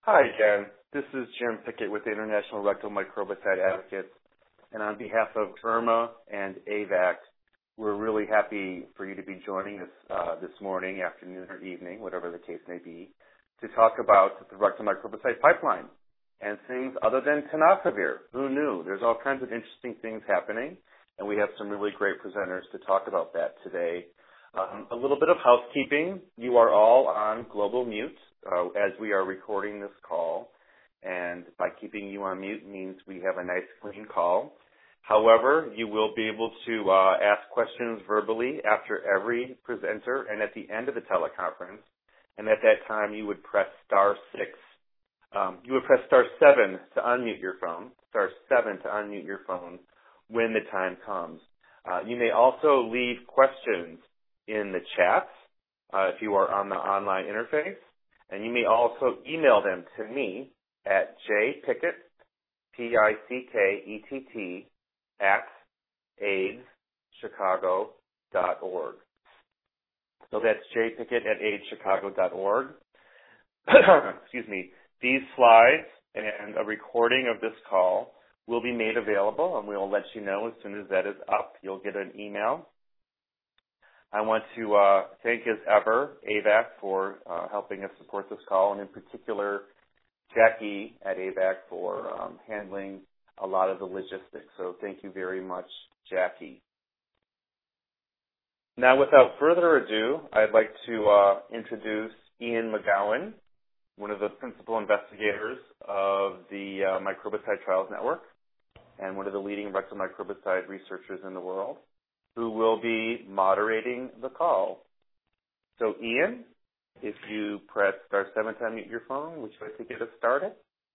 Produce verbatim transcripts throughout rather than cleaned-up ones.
Hi, Jen. This is Jim Pickett with the International Rectal Microbicide Advocates. And on behalf of IRMA and A V A C, we're really happy for you to be joining us uh, this morning, afternoon, or evening, whatever the case may be, to talk about the rectal microbicide pipeline and things other than tenofovir. Who knew? There's all kinds of interesting things happening, and we have some really great presenters to talk about that today. Um, a little bit of housekeeping. You are all on global mute uh, as we are recording this call, and by keeping you on mute means we have a nice clean call. However, you will be able to uh, ask questions verbally after every presenter and at the end of the teleconference, and at that time you would press star six. Um, you would press star seven to unmute your phone, star seven to unmute your phone when the time comes. Uh, you may also leave questions in the chat uh, if you are on the online interface, and you may also email them to me at jpickett, P I C K E T T, at AIDS Chicago dot org. So that's jpickett at AIDS Chicago dot org. Excuse me. These slides and a recording of this call will be made available, and we'll let you know as soon as that is up. You'll get an email. I want to uh, thank, as ever, A V A C for uh, helping us support this call, and in particular, Jackie at A V A C for um, handling a lot of the logistics. So thank you very much, Jackie. Now, without further ado, I'd like to uh, introduce Ian McGowan, one of the principal investigators of the uh, Microbicide Trials Network and one of the leading rectal microbicide researchers in the world, who will be moderating the call. So, Ian, if you press star seven to unmute your phone, would you like to get us started?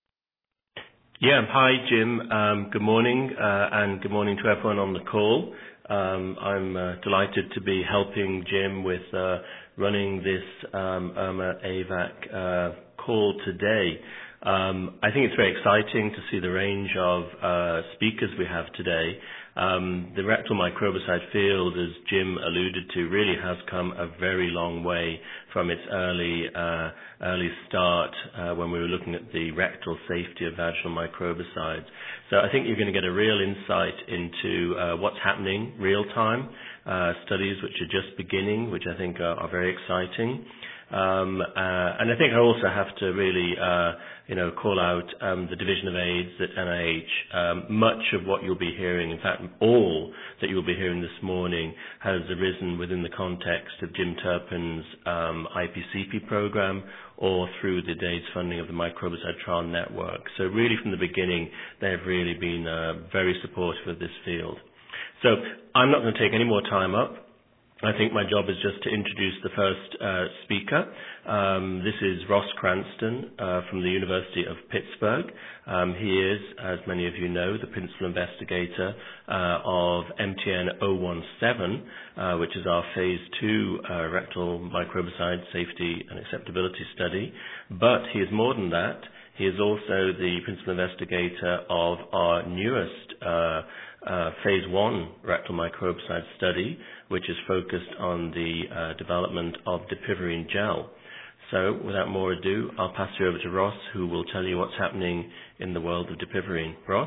Yeah, hi, Jim. Um, good morning, uh, and good morning to everyone on the call. Um, I'm uh, delighted to be helping Jim with uh, running this um, IRMA A V A C uh, call today. Um, I think it's very exciting to see the range of uh, speakers we have today. Um, the rectal microbicide field, as Jim alluded to, really has come a very long way from its early uh, early start uh, when we were looking at the rectal safety of vaginal microbicides. So I think you're going to get a real insight into uh, what's happening real time, uh, studies which are just beginning, which I think are, are very exciting. Um, uh, and I think I also have to really, uh, you know, call out um, the Division of AIDS at N I H. Um, much of what you'll be hearing, in fact, all that you'll be hearing this morning has arisen within the context of Jim Turpin's um, I P C P program or through the AIDS funding of the Microbicide Trial Network. So really from the beginning, they've really been uh, very supportive of this field. So I'm not going to take any more time up. I think my job is just to introduce the first uh, speaker. Um, this is Ross Cranston uh, from the University of Pittsburgh. Um, he is, as many of you know, the principal investigator uh, of M T N zero one seven, uh, which is our phase two uh, rectal microbicide safety and acceptability study. But he is more than that. He is also the principal investigator of our newest uh, uh, phase one rectal microbicide study, which is focused on the uh, development of dipivirine gel. So without more ado, I'll pass you over to Ross, who will tell you what's happening in the world of dipivirine. Ross?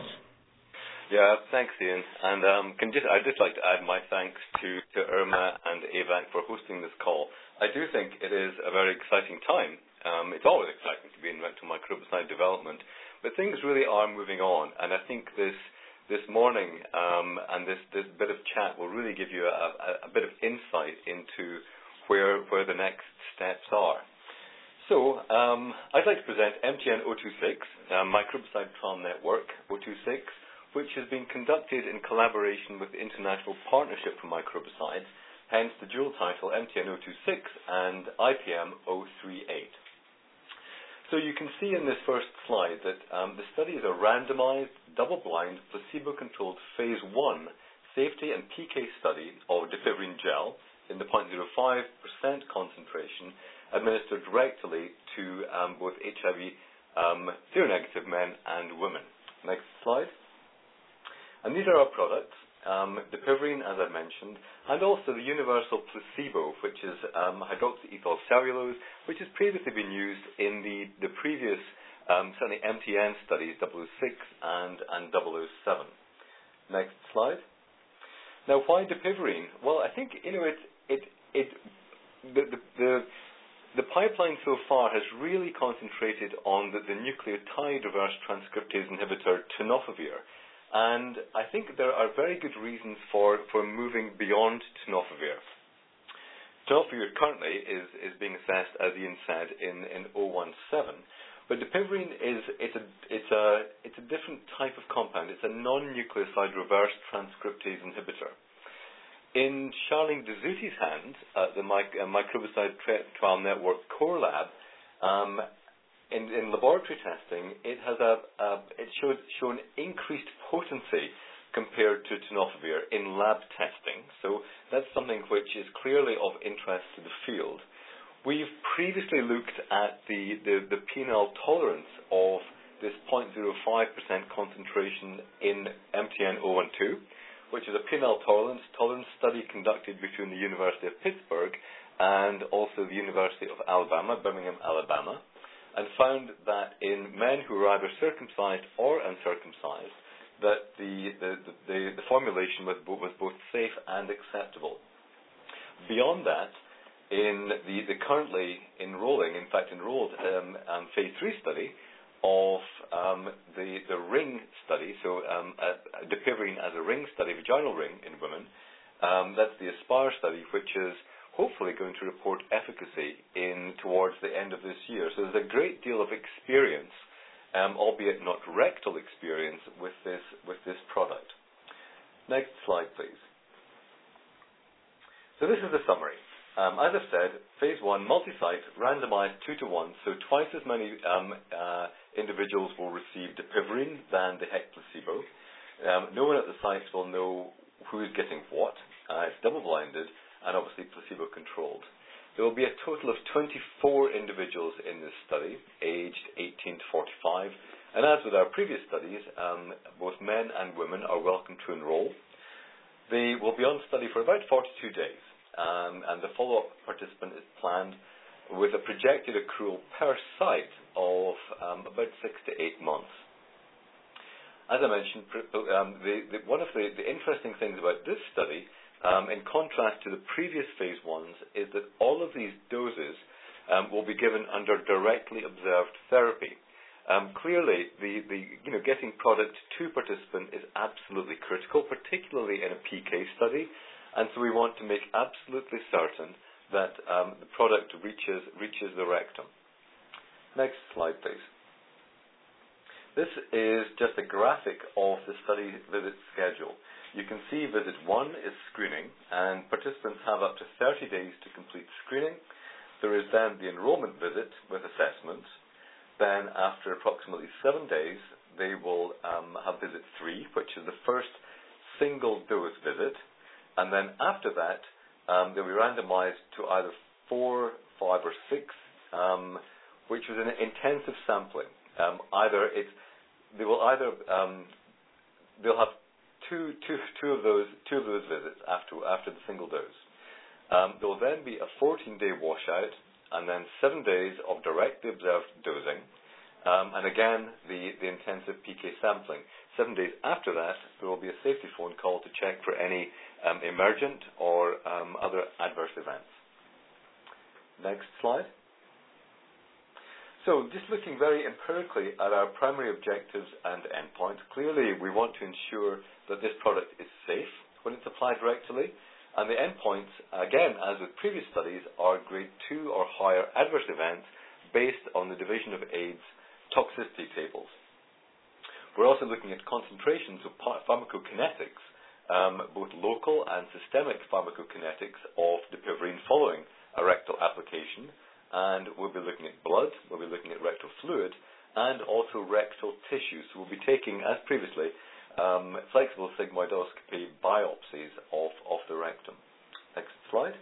Yeah, thanks, Ian. And um, can just, I'd just like to add my thanks to, to IRMA and A V A C for hosting this call. I do think it is a very exciting time. Um, it's always exciting to be in rectal microbicide development, but things really are moving on, and I think this this morning um, and this, this bit of chat will really give you a, a, a bit of insight into where where the next steps are. So um, I'd like to present M T N zero two six, uh, Microbicide Trial Network zero two six, which has been conducted in collaboration with the International Partnership for Microbicides, hence the dual title M T N zero two six and I P M zero three eight. So you can see in this first slide that um, the study is a randomized, double-blind, placebo-controlled phase one safety and P K study of dipivirine gel in the zero point zero five percent concentration administered rectally to um, both H I V um, seronegative men and women. Next slide. And these are our products. Um, dipivirine, as I mentioned, and also the universal placebo, which is um, hydroxyethyl cellulose, which has previously been used in the, the previous Um, certainly M T N studies double oh six and, and double oh seven. Next slide. Now, why dapivirine? Well, I think, you know, it, it, it, the, the, the, the pipeline so far has really concentrated on the, the nucleotide reverse transcriptase inhibitor tenofovir. And I think there are very good reasons for, for moving beyond tenofovir. Tenofovir currently is, is being assessed, as Ian said, in, in oh one seven. But dapivirine is it's a, it's, a, it's a different type of compound. It's a non-nucleoside reverse transcriptase inhibitor. In Charlene Dezuti's hands at the mic- uh, Microbicide Tri- Trial Network Core Lab, um, in, in laboratory testing, it has a, a it showed shown increased potency compared to tenofovir in lab testing. So that's something which is clearly of interest to the field. We've previously looked at the, the, the P and L tolerance of this zero point zero five percent concentration in M T N zero one two, which is a P and L tolerance, tolerance study conducted between the University of Pittsburgh and also the University of Alabama, Birmingham, Alabama, and found that in men who were either circumcised or uncircumcised, that the, the, the, the formulation was, was both safe and acceptable. Beyond that, in the, the currently enrolling, in fact enrolled um, um, phase three study of um, the, the ring study, so um, uh, dapivirine as a ring study, vaginal ring in women, um, that's the ASPIRE study, which is hopefully going to report efficacy in towards the end of this year. So there's a great deal of experience, um, albeit not rectal experience, with this, with this product. Next slide, please. So this is the summary. Um, as I've said, phase one, multi-site, randomized two to one, so twice as many um, uh, individuals will receive dapivirine than the HEC placebo. Um, no one at the sites will know who is getting what. Uh, it's double-blinded and obviously placebo-controlled. There will be a total of twenty-four individuals in this study, aged eighteen to forty-five. And as with our previous studies, um, both men and women are welcome to enroll. They will be on study for about forty-two days. Um, and the follow-up participant is planned with a projected accrual per site of um, about six to eight months. As I mentioned, um, the, the, one of the, the interesting things about this study, um, in contrast to the previous phase ones, is that all of these doses um, will be given under directly observed therapy. Um, clearly, the, the you know getting product to participant is absolutely critical, particularly in a P K study. And so we want to make absolutely certain that um, the product reaches reaches the rectum. Next slide, please. This is just a graphic of the study visit schedule. You can see visit one is screening, and participants have up to thirty days to complete screening. There is then the enrollment visit with assessments. Then after approximately seven days, they will um, have visit three, which is the first single dose visit. And then after that, um, they'll be randomized to either four, five, or six, um, which was an intensive sampling. Um, either it's they will either um, they'll have two, two, two of those two of those visits after after the single dose. Um, there will then be a fourteen-day washout, and then seven days of directly observed dosing, um, and again the the intensive P K sampling. Seven days after that, there will be a safety phone call to check for any um, emergent or um, other adverse events. Next slide. So just looking very empirically at our primary objectives and endpoints, clearly we want to ensure that this product is safe when it's applied rectally, and the endpoints, again, as with previous studies, are grade two or higher adverse events based on the Division of AIDS toxicity tables. We're also looking at concentrations of pharmacokinetics, um, both local and systemic pharmacokinetics of dapivirine following a rectal application. And we'll be looking at blood, we'll be looking at rectal fluid, and also rectal tissue. So we'll be taking, as previously, um, flexible sigmoidoscopy biopsies of, of the rectum. Next slide.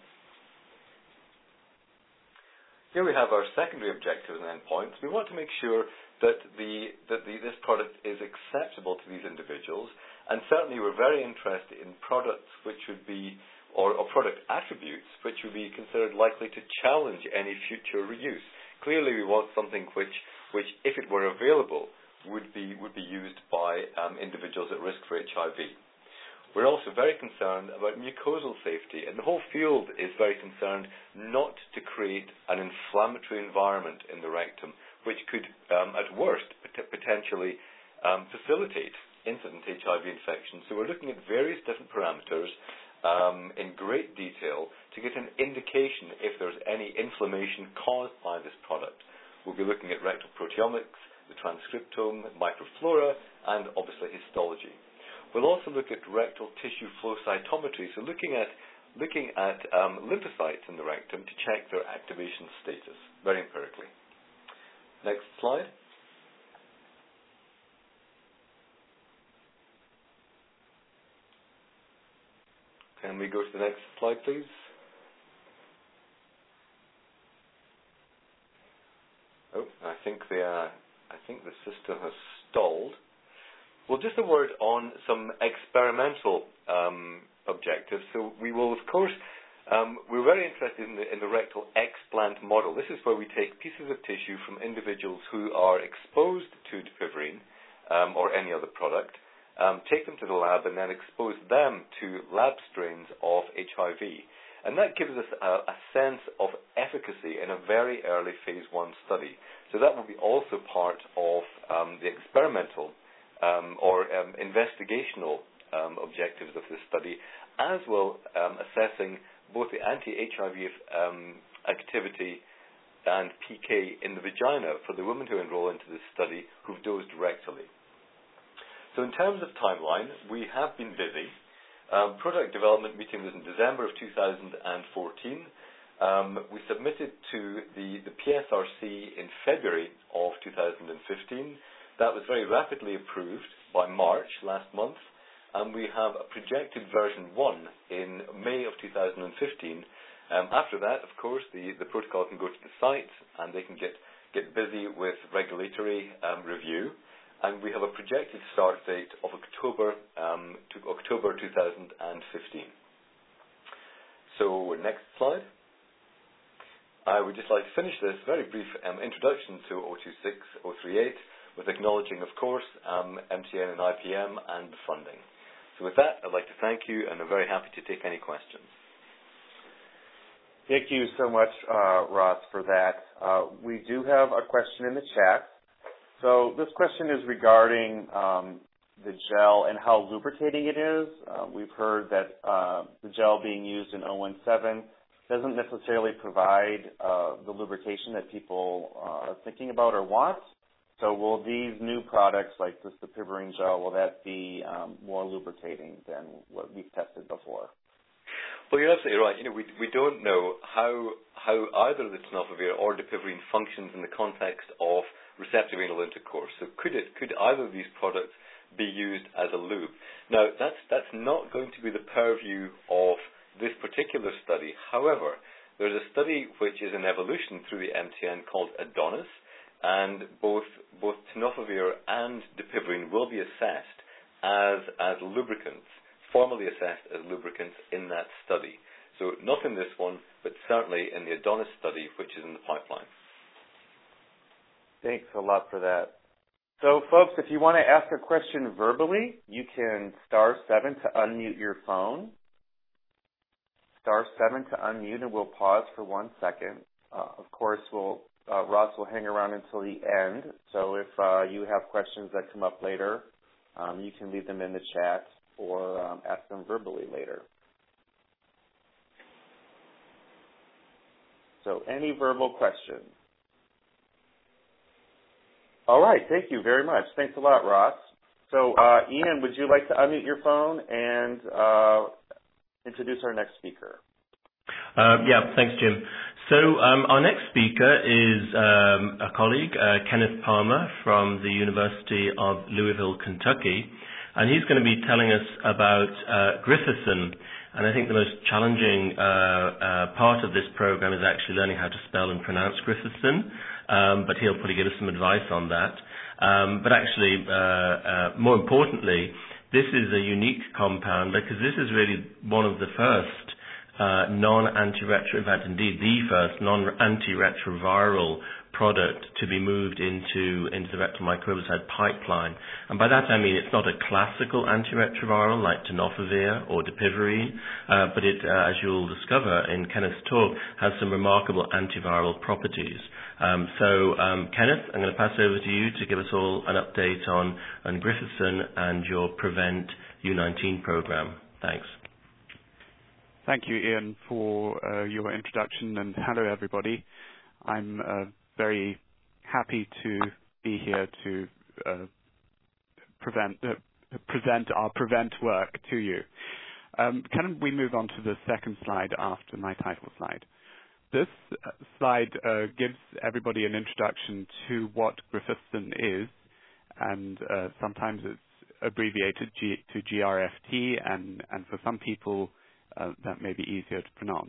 Here we have our secondary objectives and endpoints. We want to make sure that the that the, this product is acceptable to these individuals, and certainly we're very interested in products which would be, or, or product attributes which would be considered likely to challenge any future use. Clearly we want something which which, if it were available, would be would be used by um, individuals at risk for H I V. We're also very concerned about mucosal safety, and the whole field is very concerned not to create an inflammatory environment in the rectum, which could, um, at worst, pot- potentially um, facilitate incident H I V infection. So we're looking at various different parameters um, in great detail to get an indication if there's any inflammation caused by this product. We'll be looking at rectal proteomics, the transcriptome, microflora, and obviously histology. We'll also look at rectal tissue flow cytometry, so looking at looking at um, lymphocytes in the rectum to check their activation status, very empirically. Next slide. Can we go to the next slide, please? Oh, I think the uh, I think the system has stalled. Well, just a word on some experimental um, objectives. So we will, of course, um, we're very interested in the, in the rectal explant model. This is where we take pieces of tissue from individuals who are exposed to dapivirine um, or any other product, um, take them to the lab, and then expose them to lab strains of H I V. And that gives us a, a sense of efficacy in a very early phase one study. So that will be also part of um, the experimental Um, or um, investigational um, objectives of this study, as well um, assessing both the anti-H I V um, activity and P K in the vagina for the women who enroll into this study who've dosed rectally. So in terms of timeline, we have been busy. Um, product development meeting was in December of two thousand fourteen. Um, we submitted to the, the P S R C in February of two thousand fifteen. That was very rapidly approved by March last month, and we have a projected version one in May of two thousand fifteen. Um, after that, of course, the, the protocol can go to the site and they can get, get busy with regulatory um, review, and we have a projected start date of October um, to October two thousand fifteen. So next slide. I would just like to finish this very brief um, introduction to zero two six, zero three eight with acknowledging, of course, um, M T N and I P M and the funding. So with that, I'd like to thank you, and I'm very happy to take any questions. Thank you so much, uh, Ross, for that. Uh, we do have a question in the chat. So this question is regarding um, the gel and how lubricating it is. Uh, we've heard that uh, the gel being used in zero one seven doesn't necessarily provide uh, the lubrication that people uh, are thinking about or want. So will these new products like this dapivirine gel, will that be um, more lubricating than what we've tested before? Well, you're absolutely right. You know, we we don't know how how either the tenofovir or dapivirine functions in the context of receptive anal intercourse. So could it could either of these products be used as a lube? Now, that's that's not going to be the purview of this particular study. However, there's a study which is an evolution through the M T N called ADONIS, and both both tenofovir and dapivirine will be assessed as as lubricants, formally assessed as lubricants in that study. So not in this one, but certainly in the ADONIS study, which is in the pipeline. Thanks a lot for that. So, folks, if you want to ask a question verbally, you can star seven to unmute your phone. Star seven to unmute, and we'll pause for one second. Uh, of course, we'll Uh, Ross will hang around until the end, so if uh, you have questions that come up later, um, you can leave them in the chat or um, ask them verbally later. So any verbal questions? All right, thank you very much. Thanks a lot, Ross. So uh, Ian, would you like to unmute your phone and uh, introduce our next speaker? Uh, yeah, thanks, Jim. So um, our next speaker is um, a colleague, uh, Kenneth Palmer from the University of Louisville, Kentucky, and he's going to be telling us about uh, Grifocin. And I think the most challenging uh, uh, part of this program is actually learning how to spell and pronounce Grifocin, um, but he'll probably give us some advice on that. Um, but actually, uh, uh, more importantly, this is a unique compound because this is really one of the first Uh, non-antiretro, in fact, indeed, the first non-antiretroviral product to be moved into, into the rectal microbicide pipeline. And by that I mean it's not a classical antiretroviral like tenofovir or dapivirine, uh, but it, uh, as you'll discover in Kenneth's talk, has some remarkable antiviral properties. Um, so, um, Kenneth, I'm going to pass over to you to give us all an update on, on Grififsson and your Prevent U nineteen program. Thanks. Thank you, Ian, for uh, your introduction, and hello, everybody. I'm uh, very happy to be here to uh, prevent, uh, present our Prevent work to you. Um, can we move on to the second slide after my title slide? This uh, slide uh, gives everybody an introduction to what Grififsson is, and uh, sometimes it's abbreviated G to G R F T, and, and for some people uh, that may be easier to pronounce.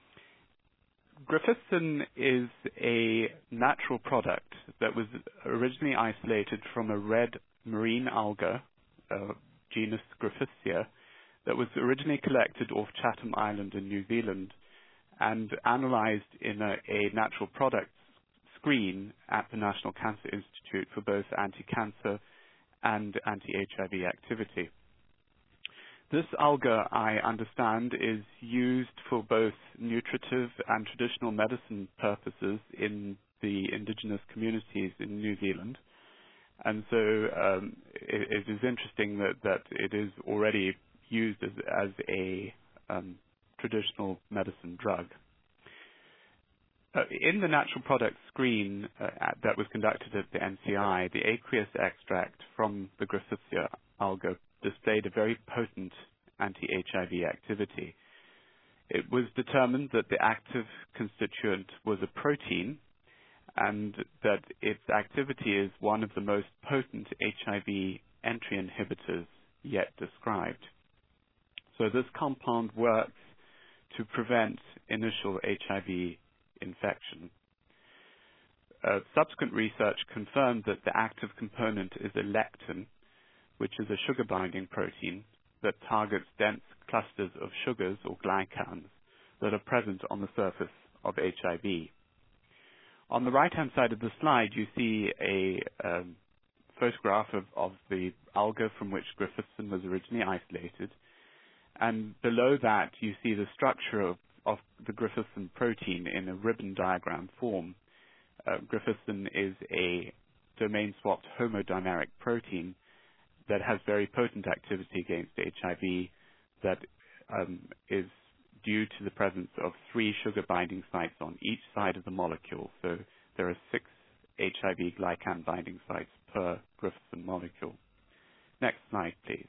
Grififsson is a natural product that was originally isolated from a red marine alga, uh, genus Griffithsia, that was originally collected off Chatham Island in New Zealand and analyzed in a, a natural products screen at the National Cancer Institute for both anti-cancer and anti-H I V activity. This alga, I understand, is used for both nutritive and traditional medicine purposes in the indigenous communities in New Zealand. And so um, it, it is interesting that, that it is already used as, as a um, traditional medicine drug. Uh, in the natural product screen uh, at, that was conducted at the N C I, the aqueous extract from the Griffithsia alga displayed a very potent anti-H I V activity. It was determined that the active constituent was a protein and that its activity is one of the most potent H I V entry inhibitors yet described. So this compound works to prevent initial H I V infection. Uh, subsequent research confirmed that the active component is a lectin, which is a sugar-binding protein that targets dense clusters of sugars or glycans that are present on the surface of H I V. On the right-hand side of the slide, you see a um, photograph of, of the alga from which Grififsson was originally isolated. And below that, you see the structure of, of the Grififsson protein in a ribbon diagram form. Uh, Grififsson is a domain-swapped homodimeric protein that has very potent activity against H I V that um, is due to the presence of three sugar binding sites on each side of the molecule. So there are six H I V glycan binding sites per Grififsson molecule. Next slide, please.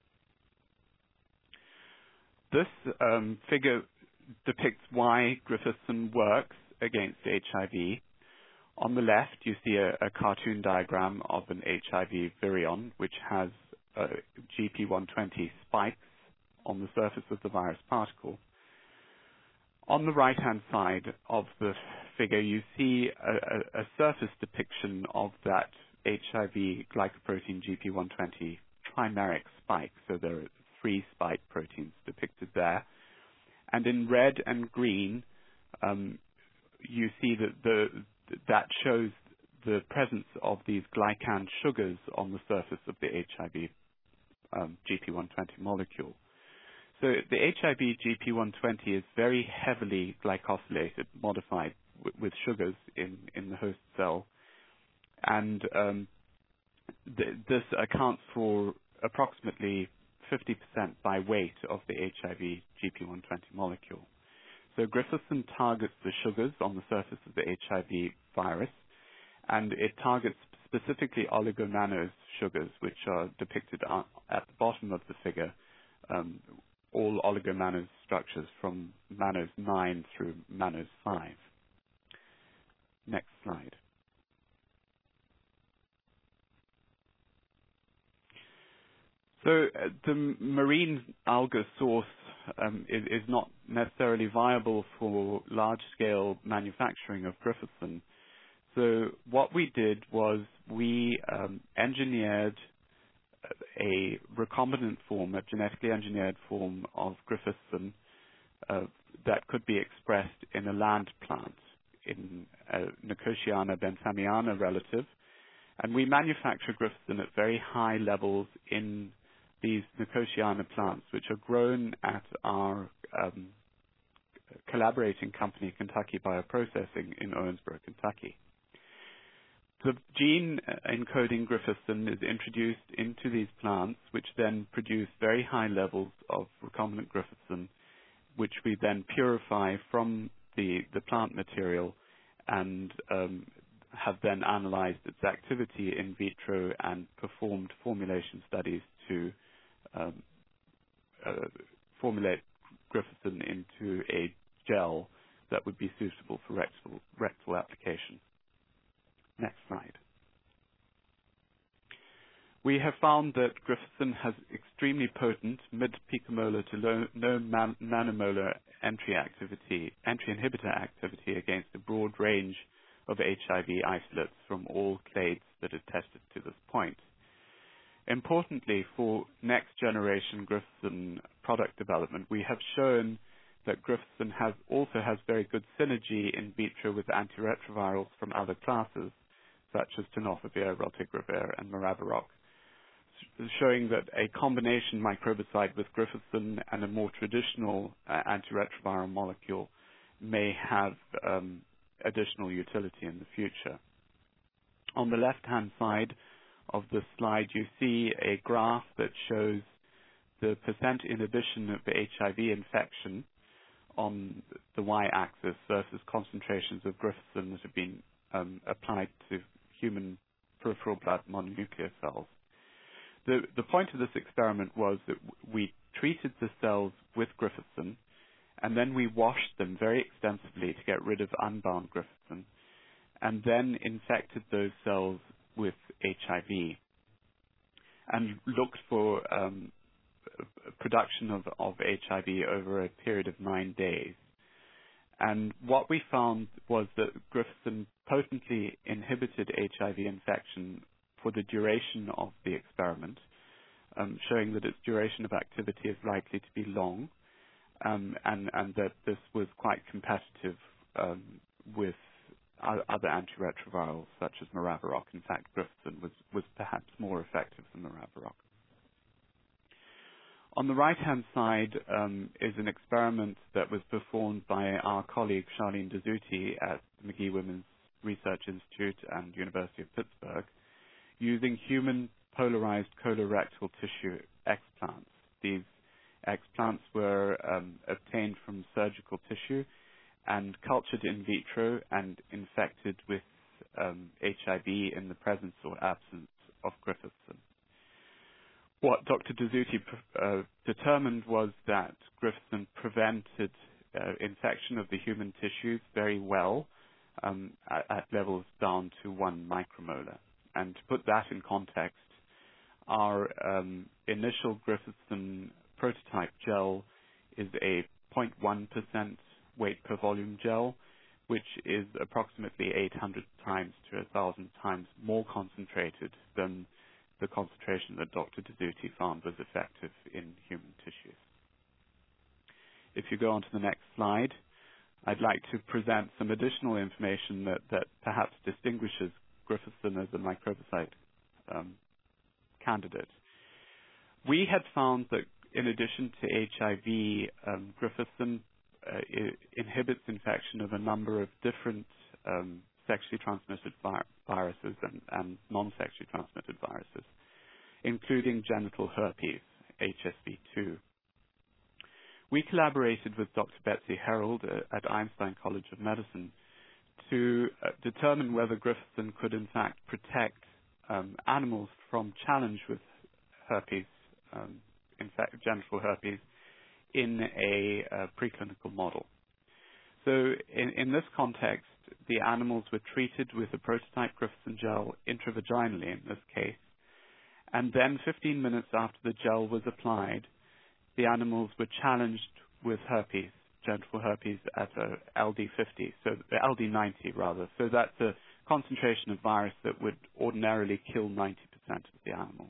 This um, figure depicts why Grififsson works against H I V. On the left, you see a, a cartoon diagram of an H I V virion, which has uh, G P one twenty spikes on the surface of the virus particle. On the right-hand side of the figure, you see a, a, a surface depiction of that H I V glycoprotein G P one twenty trimeric spike. So there are three spike proteins depicted there. And in red and green, um, you see that the that shows the presence of these glycan sugars on the surface of the H I V um, G P one twenty molecule. So the H I V G P one twenty is very heavily glycosylated, modified w- with sugars in, in the host cell. And um, th- this accounts for approximately fifty percent by weight of the H I V G P one twenty molecule. So Grififsson targets the sugars on the surface of the H I V virus, and it targets specifically oligomannose sugars, which are depicted at the bottom of the figure, um, all oligomannose structures from mannose nine through mannose five. Next slide. So uh, the marine alga source um, is, is not necessarily viable for large-scale manufacturing of Grififsson. So what we did was we um, engineered a recombinant form, a genetically engineered form of Grififsson uh, that could be expressed in a land plant in a Nicotiana benthamiana relative, and we manufacture Grifocin at very high levels in these Nicotiana plants, which are grown at our um, collaborating company, Kentucky Bioprocessing, in Owensboro, Kentucky. The gene encoding Grifocin is introduced into these plants, which then produce very high levels of recombinant Grifocin, which we then purify from the, the plant material and um, have then analyzed its activity in vitro and performed formulation studies to um, uh, formulate Grifocin into a gel that would be suitable for rectal, rectal application. Next slide. We have found that Grifocin has extremely potent mid-picomolar to low, no man, nanomolar entry activity, entry inhibitor activity against a broad range of H I V isolates from all clades that are tested to this point. Importantly, for next generation Grifocin product development, we have shown that Grifocin has, also has very good synergy in vitro with antiretrovirals from other classes, such as tenofovir, raltegravir, and maraviroc, showing that a combination microbicide with Grifocin and a more traditional uh, antiretroviral molecule may have um, additional utility in the future. On the left-hand side of the slide, you see a graph that shows the percent inhibition of the H I V infection on the y-axis versus concentrations of Grifocin that have been um, applied to human peripheral blood mononuclear cells. The, the point of this experiment was that we treated the cells with Grifocin, and then we washed them very extensively to get rid of unbound Grifocin, and then infected those cells with H I V, and looked for um, production of, of H I V over a period of nine days. And what we found was that Grifocin potently inhibited H I V infection for the duration of the experiment, um, showing that its duration of activity is likely to be long, um, and, and that this was quite competitive um, with other antiretrovirals such as maraviroc. In fact, Grifocin was, was perhaps more effective than maraviroc. On the right-hand side um, is an experiment that was performed by our colleague Charlene Dezouti at the McGee Women's Research Institute and University of Pittsburgh, using human polarized colorectal tissue explants. These explants were um, obtained from surgical tissue and cultured in vitro and infected with um, H I V in the presence or absence of Grifocin. What Doctor Dezouti uh, determined was that Grifocin prevented uh, infection of the human tissues very well um, at, at levels down to one micromolar. And to put that in context, our um, initial Grifocin prototype gel is a zero point one percent weight per volume gel, which is approximately eight hundred times to one thousand times more concentrated than the concentration that Doctor Dezouti found was effective in human tissues. If you go on to the next slide, I'd like to present some additional information that, that perhaps distinguishes Grifocin as a microbicide um, candidate. We had found that in addition to H I V, um, Grifocin uh, inhibits infection of a number of different um, sexually transmitted vi- viruses and, and non-sexually transmitted viruses, including genital herpes, H S V two. We collaborated with Doctor Betsy Herold uh, at Einstein College of Medicine to uh, determine whether Grifocin could in fact protect um, animals from challenge with herpes, um, in fact genital herpes, in a uh, preclinical model. So in, in this context, the animals were treated with a prototype Grifocin gel intravaginally in this case, and then fifteen minutes after the gel was applied, the animals were challenged with herpes, genital herpes at a L D fifty, so L D ninety rather. So that's a concentration of virus that would ordinarily kill ninety percent of the animals.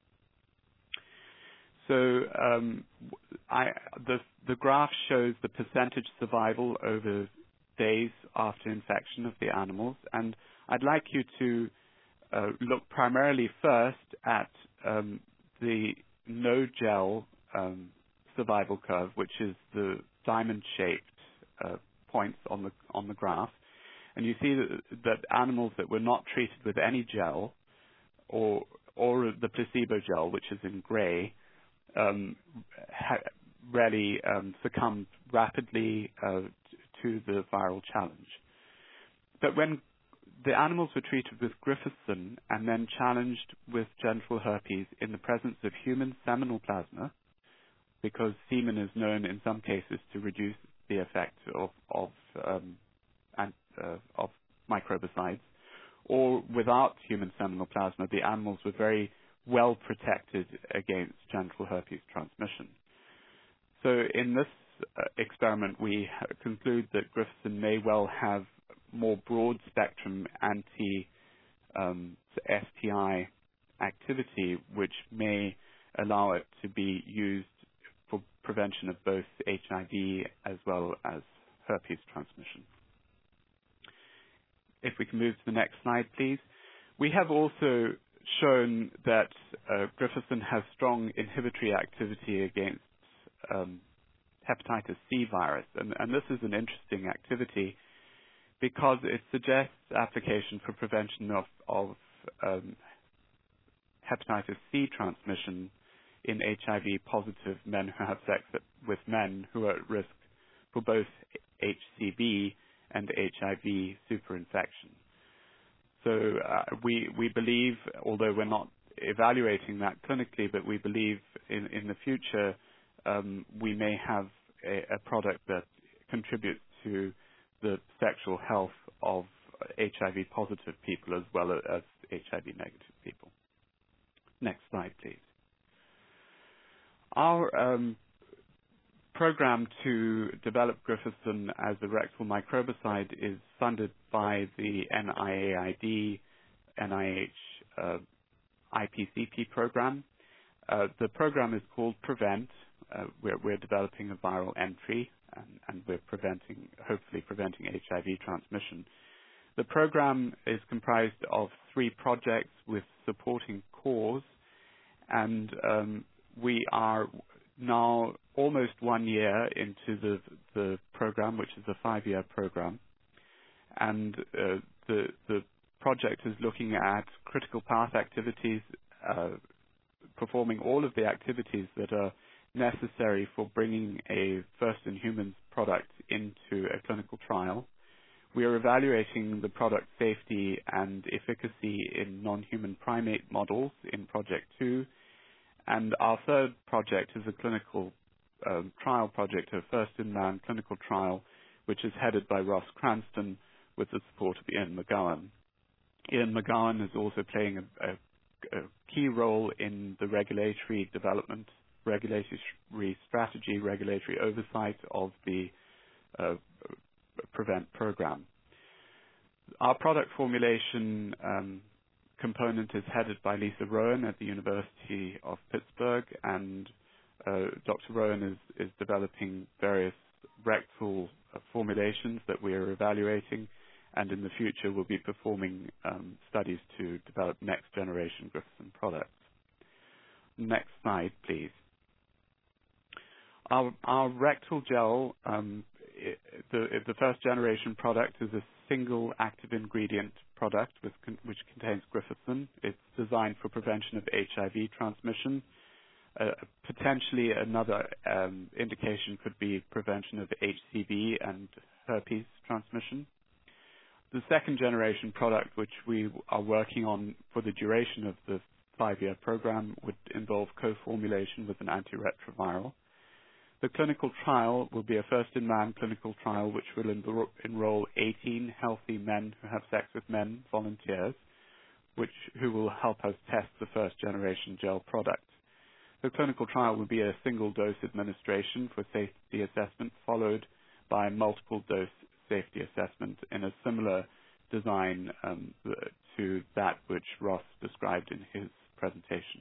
So um, I, the, the graph shows the percentage survival over days after infection of the animals. And I'd like you to uh, look primarily first at um, the no-gel um, survival curve, which is the diamond-shaped uh, points on the on the graph. And you see that, that animals that were not treated with any gel, or or the placebo gel, which is in gray, um, ha- really um, succumbed rapidly uh, to the viral challenge. But when the animals were treated with Grifocin and then challenged with genital herpes in the presence of human seminal plasma, because semen is known in some cases to reduce the effect of of, um, and, uh, of microbicides, or without human seminal plasma, the animals were very well protected against genital herpes transmission. So in this uh, experiment, we conclude that Grifocin may well have more broad spectrum anti um, S T I activity, which may allow it to be used for prevention of both H I V as well as herpes transmission. If we can move to the next slide, please. We have also shown that uh, Grifocin has strong inhibitory activity against um, hepatitis C virus, and, and this is an interesting activity because it suggests application for prevention of, of um, hepatitis C transmission in H I V positive men who have sex with men who are at risk for both H C V and H I V superinfection. So uh, we we believe, although we're not evaluating that clinically, but we believe in, in the future um, we may have a, a product that contributes to the sexual health of H I V positive people as well as H I V negative people. Next slide, please. Our um, program to develop Grifocin as a rectal microbicide is funded by the N I A I D, N I H uh, I P C P program. Uh, the program is called PREVENT. Uh, we're, we're developing a viral entry, and, and we're preventing, hopefully preventing H I V transmission. The program is comprised of three projects with supporting cores, and um, we are now almost one year into the the program, which is a five-year program, and uh, the the project is looking at critical path activities, uh, performing all of the activities that are necessary for bringing a first-in-humans product into a clinical trial. We are evaluating the product safety and efficacy in non-human primate models in Project two. And our third project is a clinical um, trial project, a first-in-man clinical trial, which is headed by Ross Cranston with the support of Ian McGowan. Ian McGowan is also playing a, a, a key role in the regulatory development, regulatory strategy, regulatory oversight of the uh, PREVENT program. Our product formulation um, component is headed by Lisa Rowan at the University of Pittsburgh, and uh, Doctor Rowan is, is developing various rectal uh, formulations that we are evaluating, and in the future we'll be performing um, studies to develop next generation Grifocin products. Next slide, please. Our, our rectal gel, um, it, the, the first generation product is a single active ingredient product with, which contains Grifocin. It's designed for prevention of H I V transmission. Uh, potentially another um, indication could be prevention of H C V and herpes transmission. The second generation product, which we are working on for the duration of the five-year program, would involve co-formulation with an antiretroviral. The clinical trial will be a first-in-man clinical trial which will enro- enroll eighteen healthy men who have sex with men, volunteers, which, who will help us test the first-generation gel product. The clinical trial will be a single-dose administration for safety assessment, followed by multiple-dose safety assessment in a similar design um, to that which Ross described in his presentation.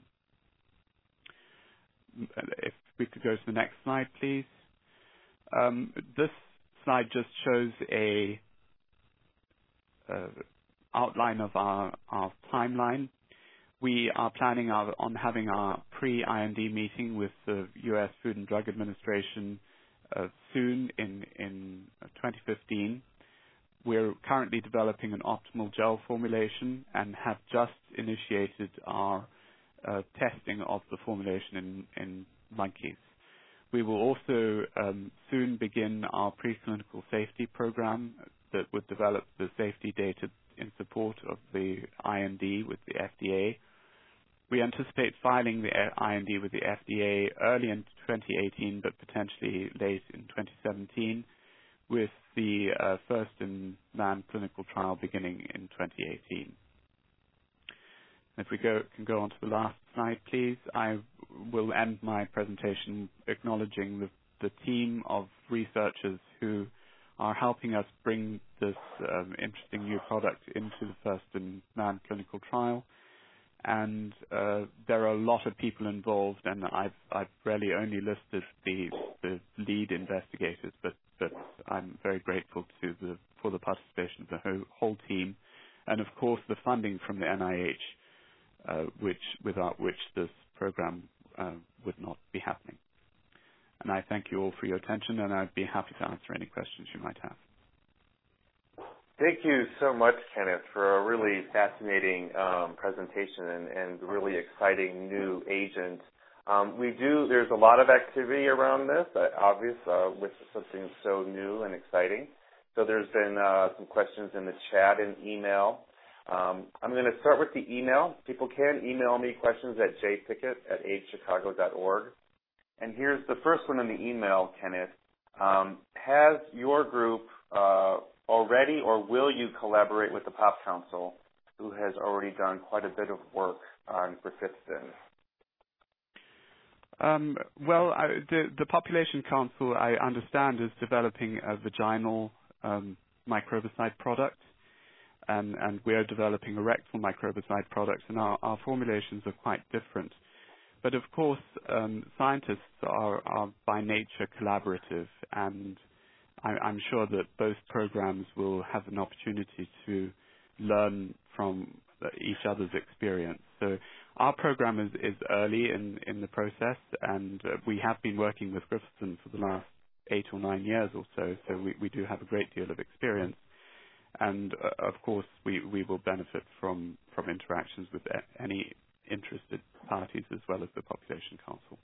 If we could go to the next slide, please. Um, this slide just shows a uh, outline of our, our timeline. We are planning our, on having our pre-I N D meeting with the U S Food and Drug Administration uh, soon in, in twenty fifteen. We're currently developing an optimal gel formulation and have just initiated our uh, testing of the formulation in, in monkeys. We will also um, soon begin our preclinical safety program that would develop the safety data in support of the I N D with the F D A. We anticipate filing the I N D with the F D A early in twenty eighteen, but potentially late in twenty seventeen, with the uh, first-in-man clinical trial beginning in twenty eighteen. If we go, can go on to the last slide, please. I will end my presentation acknowledging the, the team of researchers who are helping us bring this um, interesting new product into the first-in-man clinical trial. And uh, there are a lot of people involved, and I've, I've really only listed the, the lead investigators, but, but I'm very grateful to the, for the participation of the whole, whole team, and of course the funding from the N I H, uh, which, without which this program uh, would not be happening. And I thank you all for your attention, and I'd be happy to answer any questions you might have. Thank you so much, Kenneth, for a really fascinating um, presentation and, and really exciting new agent. Um, we do, there's a lot of activity around this, uh, obvious, uh, with something so new and exciting. So there's been uh, some questions in the chat and email. Um, I'm going to start with the email. People can email me questions at j pickett at age chicago dot org. And here's the first one in the email, Kenneth. Um, has your group uh, already or will you collaborate with the POP Council, who has already done quite a bit of work on Grafithsin? Um, well, I, the, the Population Council, I understand, is developing a vaginal um, microbicide product, and, and we are developing a rectal microbicide product, and our, our formulations are quite different. But of course, um, scientists are, are by nature collaborative, and I, I'm sure that both programs will have an opportunity to learn from each other's experience. So our program is, is early in, in the process, and uh, we have been working with Grafithsin for the last eight or nine years or so, so we, we do have a great deal of experience. And uh, of course, we, we will benefit from, from interactions with any interested parties as well as the Population Council.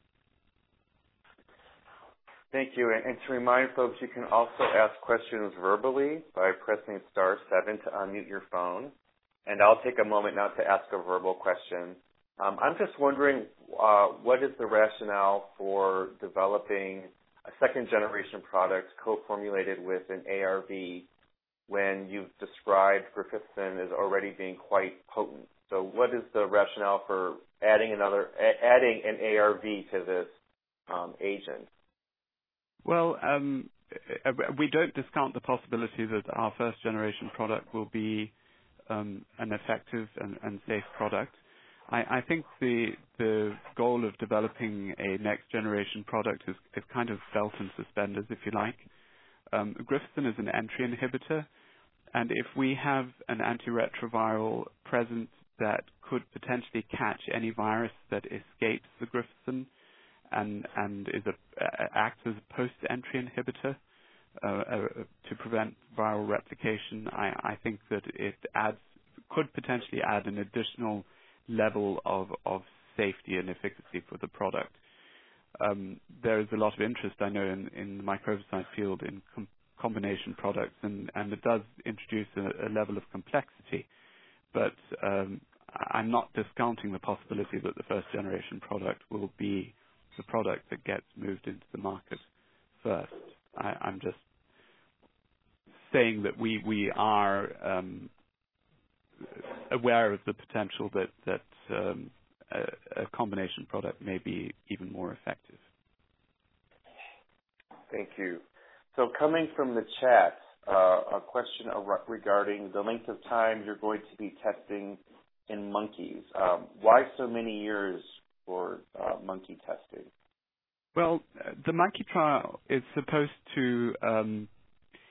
Thank you. And, and to remind folks, you can also ask questions verbally by pressing star seven to unmute your phone. And I'll take a moment now to ask a verbal question. Um, I'm just wondering, uh, what is the rationale for developing a second-generation product co-formulated with an A R V when you've described Grafithsin as already being quite potent? So what is the rationale for adding another, adding an A R V to this um, agent? Well, um, we don't discount the possibility that our first-generation product will be um, an effective and, and safe product. I, I think the the goal of developing a next-generation product is, is kind of belt and suspenders, if you like. Um, Grafithsin is an entry inhibitor, and if we have an antiretroviral present that could potentially catch any virus that escapes the Grafithsin and, and is a, uh, acts as a post-entry inhibitor uh, uh, to prevent viral replication, I, I think that it adds, could potentially add an additional level of, of safety and efficacy for the product. Um, there is a lot of interest, I know, in, in the microbicide field in com- combination products, and, and it does introduce a, a level of complexity. But um, I'm not discounting the possibility that the first generation product will be the product that gets moved into the market first. I, I'm just saying that we, we are um, aware of the potential that, that um, a, a combination product may be even more effective. Thank you. So coming from the chat, uh, a question regarding the length of time you're going to be testing in monkeys. Um, why so many years for uh, monkey testing? Well, the monkey trial is supposed to um,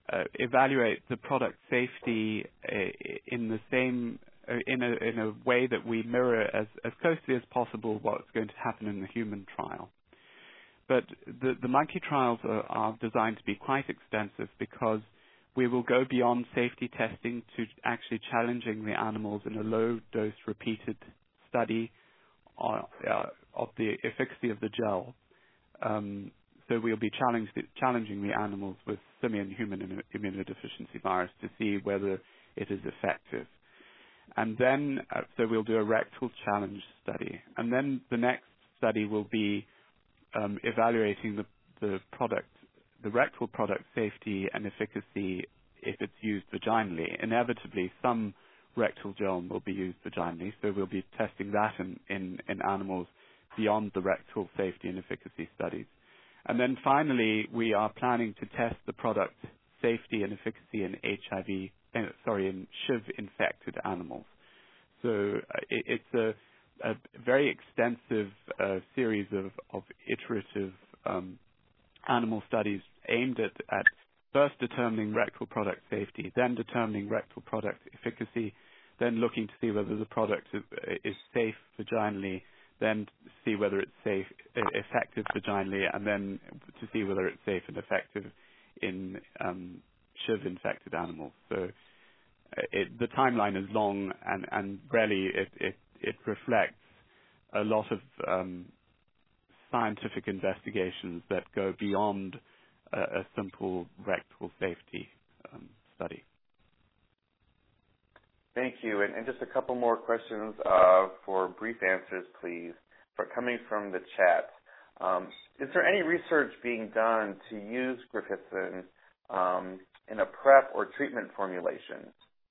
uh, evaluate the product safety uh, in the same uh, in a in a way that we mirror as as closely as possible what's going to happen in the human trial. But the the monkey trials are, are designed to be quite extensive because we will go beyond safety testing to actually challenging the animals in a low-dose repeated study on, uh, of the efficacy of the gel. Um, so we'll be challenged, challenging the animals with simian human immunodeficiency virus to see whether it is effective. And then, uh, so we'll do a rectal challenge study. And then the next study will be um, evaluating the, the product the rectal product safety and efficacy if it's used vaginally. Inevitably, some rectal gel will be used vaginally, so we'll be testing that in, in, in animals beyond the rectal safety and efficacy studies. And then finally, we are planning to test the product safety and efficacy in H I V, uh, sorry, in H I V-infected animals. So uh, it, it's a, a very extensive uh, series of, of iterative um, animal studies aimed at, at first determining rectal product safety, then determining rectal product efficacy, then looking to see whether the product is, is safe vaginally, then see whether it's safe, effective vaginally, and then to see whether it's safe and effective in um, H I V-infected animals. So it, the timeline is long, and, and really it, it, it reflects a lot of um, scientific investigations that go beyond a, a simple rectal safety um, study. Thank you. And, and just a couple more questions uh, for brief answers, please, for coming from the chat. Um, is there any research being done to use Grififin um, in a PrEP or treatment formulation?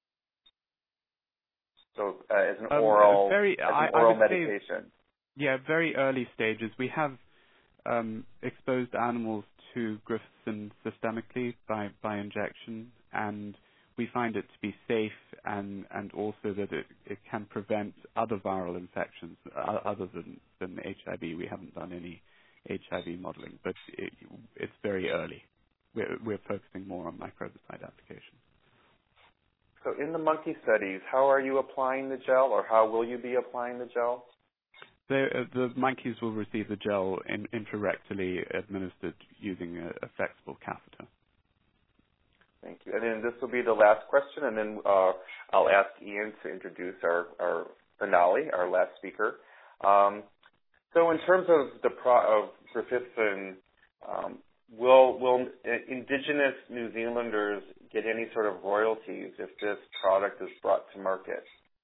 So uh, as an um, oral, very, as an I, oral I medication? Say, yeah, very early stages. We have um, exposed animals to Grififin systemically by, by injection, and we find it to be safe, and, and also that it, it can prevent other viral infections uh, other than, than H I V. We haven't done any H I V modeling, but it, it's very early. We're, we're focusing more on microbicide applications. So in the monkey studies, how are you applying the gel, or how will you be applying the gel? The, uh, the monkeys will receive the gel in, intrarectally administered using a, a flexible catheter. Thank you. And then this will be the last question, and then uh, I'll ask Ian to introduce our, our finale, our last speaker. Um, so in terms of the pro- of Grififin, um, will will indigenous New Zealanders get any sort of royalties if this product is brought to market?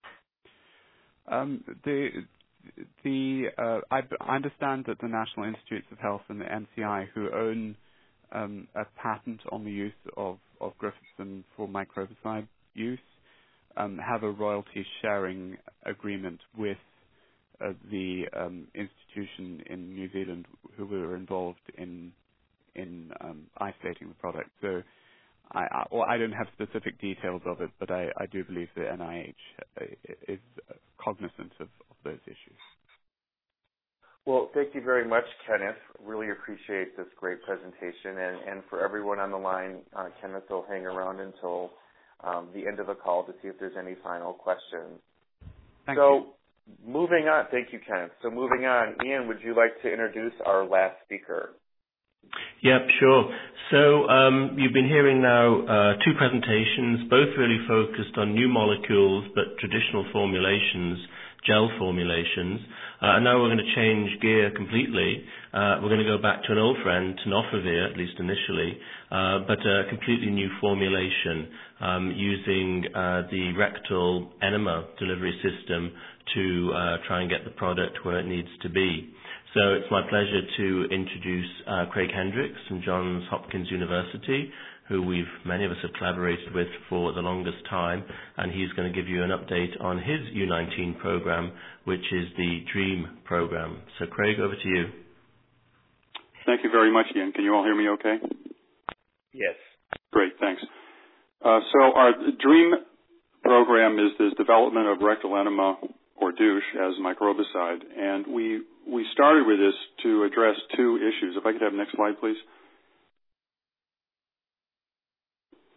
Um, the the uh, I, I understand that the National Institutes of Health and the N C I, who own um, a patent on the use of, of Grififin for microbicide use, um, have a royalty sharing agreement with uh, the um, institution in New Zealand who were involved in in um, isolating the product. So I, I, well, I don't have specific details of it, but I, I do believe the N I H is cognizant of, of those issues. Well, thank you very much, Kenneth. Really appreciate this great presentation. And, and for everyone on the line, uh, Kenneth will hang around until um, the end of the call to see if there's any final questions. Thank so you. moving on, thank you, Kenneth. So moving on, Ian, would you like to introduce our last speaker? Yep, sure. So um, you've been hearing now uh, two presentations, both really focused on new molecules, but traditional formulations, gel formulations. Uh, and now we're going to change gear completely. Uh, we're going to go back to an old friend, tenofovir, at least initially, uh, but a completely new formulation um, using uh, the rectal enema delivery system to uh, try and get the product where it needs to be. So it's my pleasure to introduce uh, Craig Hendricks from Johns Hopkins University, who we've, many of us have collaborated with for the longest time, and he's going to give you an update on his U nineteen program, which is the DREAM program. So Craig, over to you. Thank you very much, Ian. Can you all hear me okay? Yes. Great, thanks. Uh, so our DREAM program is this development of rectal enema, or douche, as microbicide, and we we started with this to address two issues. If I could have the next slide, please.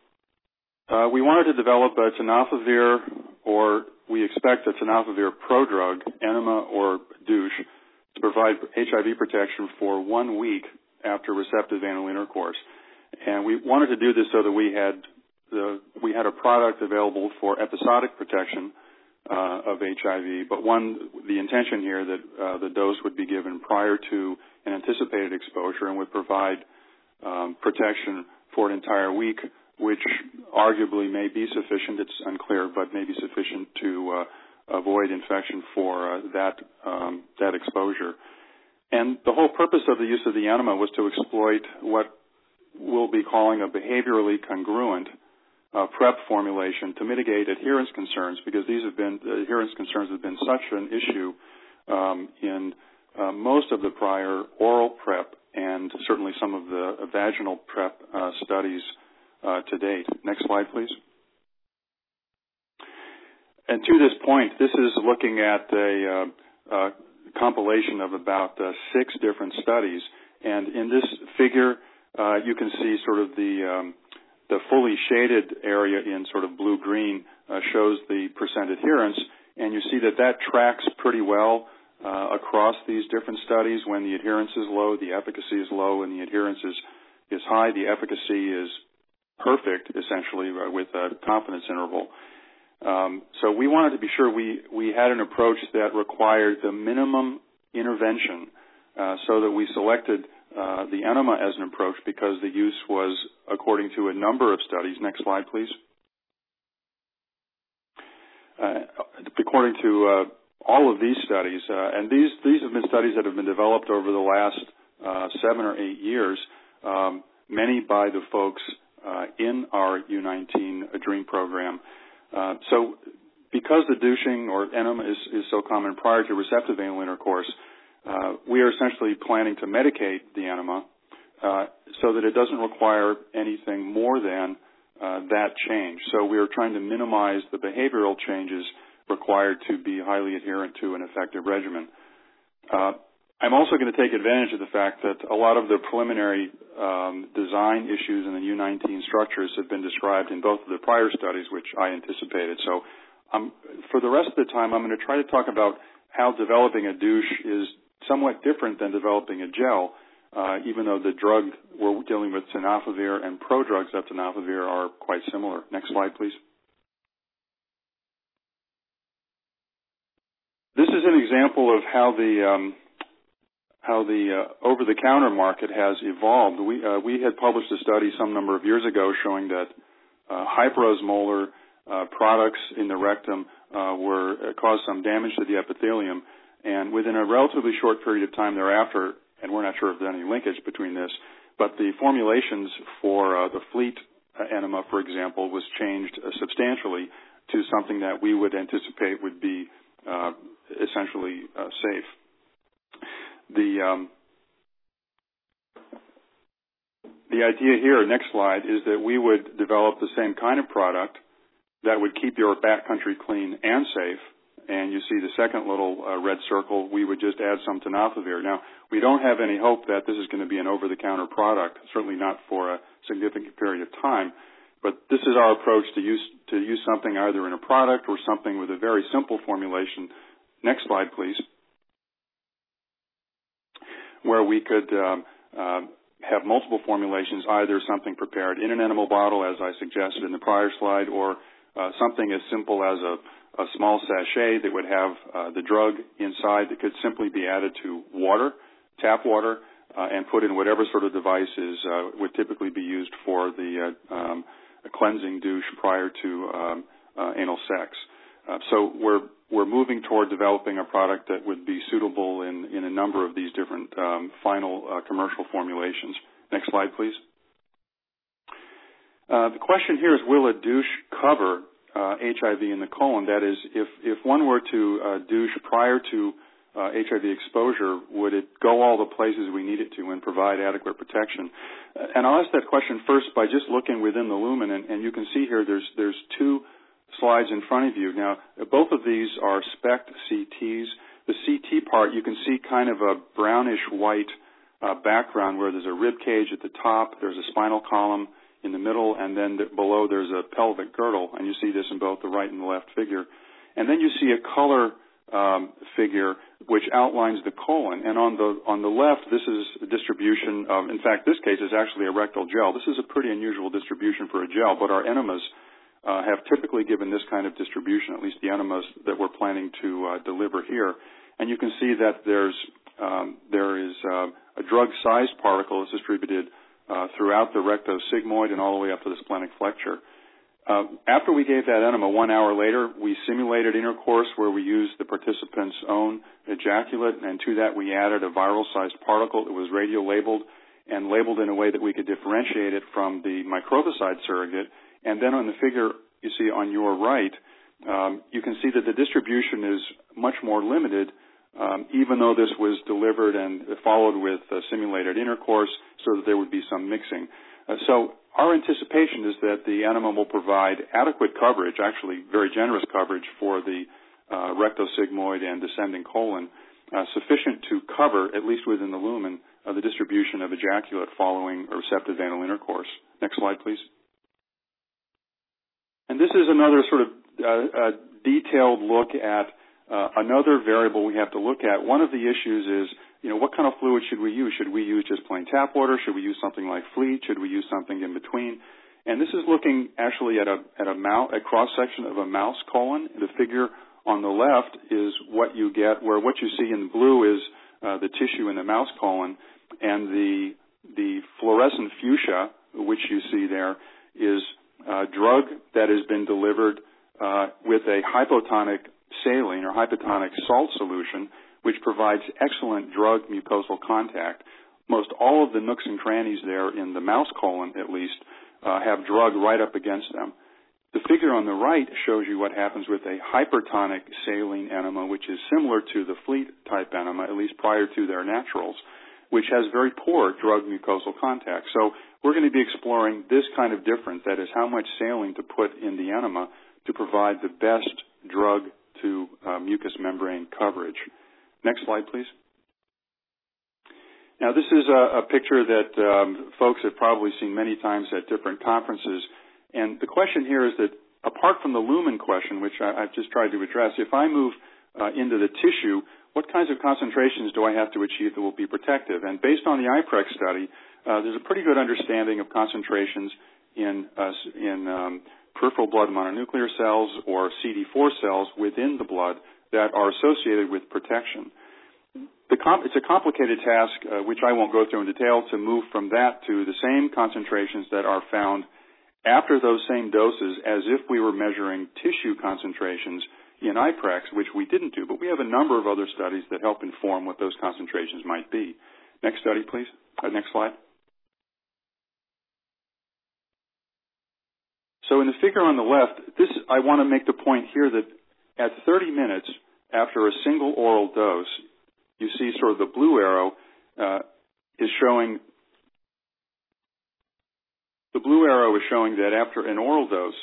Uh, we wanted to develop a tenofovir, or we expect a tenofovir prodrug, enema or douche, to provide H I V protection for one week after receptive anal intercourse. And we wanted to do this so that we had the, we had a product available for episodic protection uh, of H I V, but one, the intention here that uh, the dose would be given prior to an anticipated exposure and would provide um, protection for an entire week, which arguably may be sufficient. It's unclear, but may be sufficient to uh, avoid infection for uh, that um, that exposure. And the whole purpose of the use of the enema was to exploit what we'll be calling a behaviorally congruent uh, PrEP formulation to mitigate adherence concerns, because these have been adherence concerns have been such an issue um, in uh, most of the prior oral PrEP and certainly some of the vaginal PrEP uh, studies uh, to date. Next slide, please. And to this point, this is looking at a uh, uh, compilation of about uh, six different studies, and in this figure, uh, you can see sort of the um, the fully shaded area in sort of blue-green uh, shows the percent adherence, and you see that that tracks pretty well uh, across these different studies. When the adherence is low, the efficacy is low, and the adherence is, is high, the efficacy is perfect, essentially, uh, with a confidence interval. Um, so we wanted to be sure we, we had an approach that required the minimum intervention uh, so that we selected uh, the enema as an approach because the use was according to a number of studies. Next slide, please. Uh, according to uh, all of these studies, uh, and these, these have been studies that have been developed over the last uh, seven or eight years, um, many by the folks uh, in our U nineteen DREAM program. Uh, so because the douching or enema is, is so common prior to receptive anal intercourse, uh, we are essentially planning to medicate the enema uh, so that it doesn't require anything more than uh, that change. So we are trying to minimize the behavioral changes required to be highly adherent to an effective regimen. Uh, I'm also going to take advantage of the fact that a lot of the preliminary um, design issues in the U nineteen structures have been described in both of the prior studies, which I anticipated. So um, for the rest of the time, I'm going to try to talk about how developing a douche is somewhat different than developing a gel, uh, even though the drug we're dealing with, tenofovir, and prodrugs of tenofovir are quite similar. Next slide, please. This is an example of how the um, how the uh, over-the-counter market has evolved. We, uh, we had published a study some number of years ago showing that uh, hyperosmolar uh, products in the rectum uh, were uh, caused some damage to the epithelium, and within a relatively short period of time thereafter, and we're not sure if there's any linkage between this, but the formulations for uh, the Fleet uh, enema, for example, was changed uh, substantially to something that we would anticipate would be uh, essentially uh, safe. The um, the idea here, next slide, is that we would develop the same kind of product that would keep your backcountry clean and safe. And you see the second little uh, red circle, we would just add some tenofovir. Now, we don't have any hope that this is going to be an over-the-counter product, certainly not for a significant period of time. But this is our approach to use to use something either in a product or something with a very simple formulation. Next slide, please. Where we could um, uh, have multiple formulations, either something prepared in an enema bottle, as I suggested in the prior slide, or uh, something as simple as a, a small sachet that would have uh, the drug inside that could simply be added to water, tap water, uh, and put in whatever sort of devices uh, would typically be used for the uh, um, cleansing douche prior to um, uh, anal sex. Uh, so we're we're moving toward developing a product that would be suitable in, in a number of these different um, final uh, commercial formulations. Next slide, please. Uh, the question here is, will a douche cover uh, H I V in the colon? That is, if, if one were to uh, douche prior to uh, H I V exposure, would it go all the places we need it to and provide adequate protection? Uh, and I'll ask that question first by just looking within the lumen, and, and you can see here there's, there's two slides in front of you. Now, both of these are SPECT C Ts. The C T part, you can see kind of a brownish white uh, background where there's a rib cage at the top, there's a spinal column in the middle, and then the, below there's a pelvic girdle, and you see this in both the right and the left figure. And then you see a color um, figure which outlines the colon. And on the on the left, this is a distribution of, in fact, this case is actually a rectal gel. This is a pretty unusual distribution for a gel, but our enemas uh, have typically given this kind of distribution, at least the enemas that we're planning to uh, deliver here. And you can see that there's um, there is uh, a drug-sized particle that's distributed uh, throughout the rectosigmoid and all the way up to the splenic flexure. Uh, after we gave that enema, one hour later, we simulated intercourse where we used the participant's own ejaculate, and to that we added a viral-sized particle that was radio-labeled and labeled in a way that we could differentiate it from the microbicide surrogate. And then on the figure you see on your right, um, you can see that the distribution is much more limited, um, even though this was delivered and followed with uh, simulated intercourse so that there would be some mixing. Uh, so our anticipation is that the enema will provide adequate coverage, actually very generous coverage for the uh, rectosigmoid and descending colon, uh, sufficient to cover, at least within the lumen, uh, the distribution of ejaculate following receptive anal intercourse. Next slide, please. And this is another sort of uh, uh, detailed look at uh, another variable we have to look at. One of the issues is, you know, what kind of fluid should we use? Should we use just plain tap water? Should we use something like Fleet? Should we use something in between? And this is looking actually at a at a, mouse, a cross section of a mouse colon. The figure on the left is what you get, where what you see in blue is uh, the tissue in the mouse colon, and the the fluorescent fuchsia, which you see there, is a drug that has been delivered uh, with a hypotonic saline or hypotonic salt solution, which provides excellent drug mucosal contact. Most all of the nooks and crannies there in the mouse colon, at least, uh, have drug right up against them. The figure on the right shows you what happens with a hypertonic saline enema, which is similar to the Fleet type enema, at least prior to their naturals, which has very poor drug mucosal contact. So we're going to be exploring this kind of difference, that is, how much saline to put in the enema to provide the best drug to uh, mucous membrane coverage. Next slide, please. Now, this is a, a picture that um, folks have probably seen many times at different conferences. And the question here is that, apart from the lumen question, which I, I've just tried to address, if I move uh, into the tissue, what kinds of concentrations do I have to achieve that will be protective? And based on the I PREX study, uh, there's a pretty good understanding of concentrations in, uh, in um, peripheral blood mononuclear cells or C D four cells within the blood that are associated with protection. The comp- it's a complicated task, uh, which I won't go through in detail, to move from that to the same concentrations that are found after those same doses as if we were measuring tissue concentrations in I PREX, which we didn't do, but we have a number of other studies that help inform what those concentrations might be. Next study, please. Uh, next slide. So in the figure on the left, this I want to make the point here that at thirty minutes after a single oral dose, you see sort of the blue arrow uh, is showing, the blue arrow is showing that after an oral dose,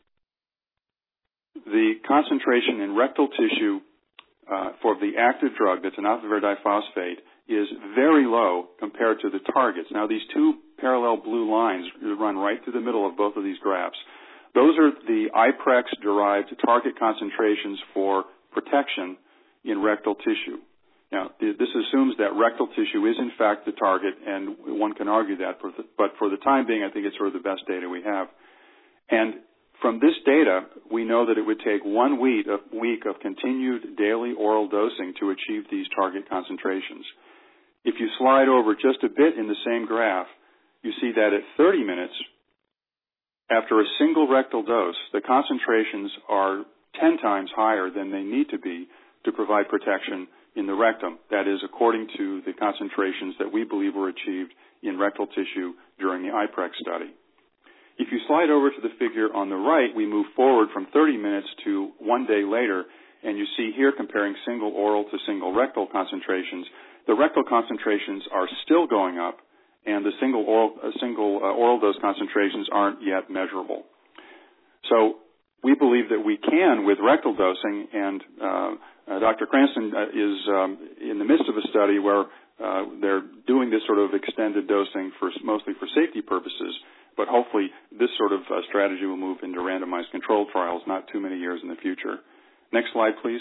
the concentration in rectal tissue uh, for the active drug, that's an alpha-ver diphosphate, is very low compared to the targets. Now, these two parallel blue lines run right through the middle of both of these graphs. Those are the I PREX-derived target concentrations for protection in rectal tissue. Now, this assumes that rectal tissue is, in fact, the target, and one can argue that, but for the time being, I think it's sort of the best data we have. And from this data, we know that it would take one week of, week of continued daily oral dosing to achieve these target concentrations. If you slide over just a bit in the same graph, you see that at thirty minutes, after a single rectal dose, the concentrations are ten times higher than they need to be to provide protection in the rectum. That is, according to the concentrations that we believe were achieved in rectal tissue during the I PREX study. If you slide over to the figure on the right, we move forward from thirty minutes to one day later, and you see here comparing single oral to single rectal concentrations. The rectal concentrations are still going up, and the single oral, uh, single uh, oral dose concentrations aren't yet measurable. So we believe that we can with rectal dosing, and uh, uh, Doctor Cranston uh, is um, in the midst of a study where uh, they're doing this sort of extended dosing for mostly for safety purposes. but hopefully this sort of uh, strategy will move into randomized controlled trials not too many years in the future. Next slide, please.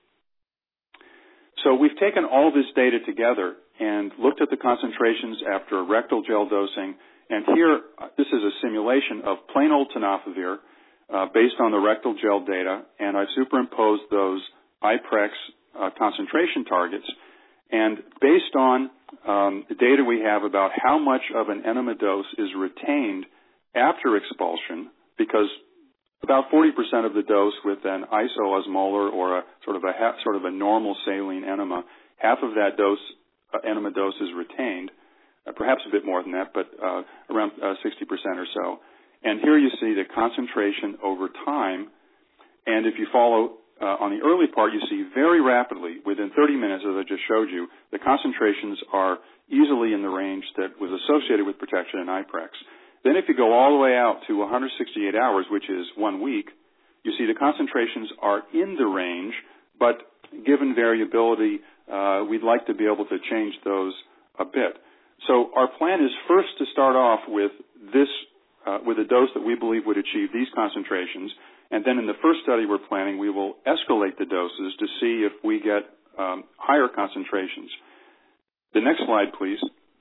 So we've taken all this data together and looked at the concentrations after rectal gel dosing. And here, uh, this is a simulation of plain old tenofovir uh, based on the rectal gel data. And I've superimposed those I PREX uh, concentration targets. And based on um, the data we have about how much of an enema dose is retained after expulsion, because about forty percent of the dose with an isoosmolar or a sort of a half, sort of a normal saline enema, half of that dose uh, enema dose is retained, uh, perhaps a bit more than that, but uh, around uh, sixty percent or so. And here you see the concentration over time. And if you follow uh, on the early part, you see very rapidly, within thirty minutes, as I just showed you, the concentrations are easily in the range that was associated with protection in I PREX. Then if you go all the way out to one hundred sixty-eight hours, which is one week, you see the concentrations are in the range, but given variability, uh, we'd like to be able to change those a bit. So our plan is first to start off with this, uh, with a dose that we believe would achieve these concentrations, and then in the first study we're planning, we will escalate the doses to see if we get um, higher concentrations. The next slide, please.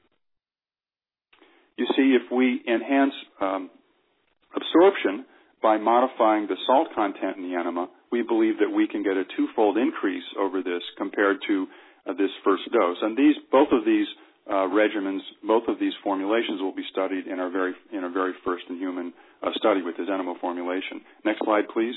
You see, if we enhance um, absorption by modifying the salt content in the enema, we believe that we can get a twofold increase over this compared to uh, this first dose. And these, both of these uh, regimens, both of these formulations will be studied in our very, in our very first in human uh, study with this enema formulation. Next slide, please.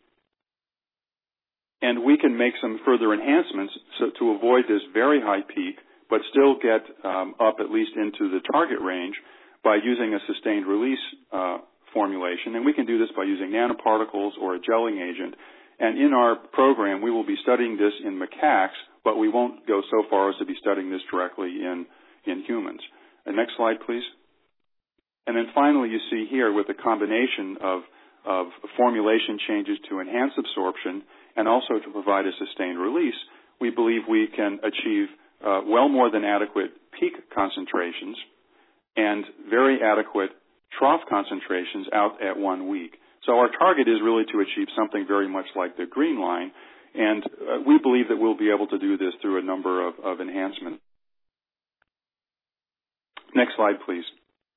And we can make some further enhancements so to avoid this very high peak, but still get um, up at least into the target range by using a sustained release uh, formulation. And we can do this by using nanoparticles or a gelling agent. And in our program, we will be studying this in macaques, but we won't go so far as to be studying this directly in, in humans. And next slide, please. And then finally, you see here with the combination of, of formulation changes to enhance absorption and also to provide a sustained release, we believe we can achieve Uh, well more than adequate peak concentrations and very adequate trough concentrations out at one week. So our target is really to achieve something very much like the green line, and uh, we believe that we'll be able to do this through a number of, of enhancements. Next slide, please.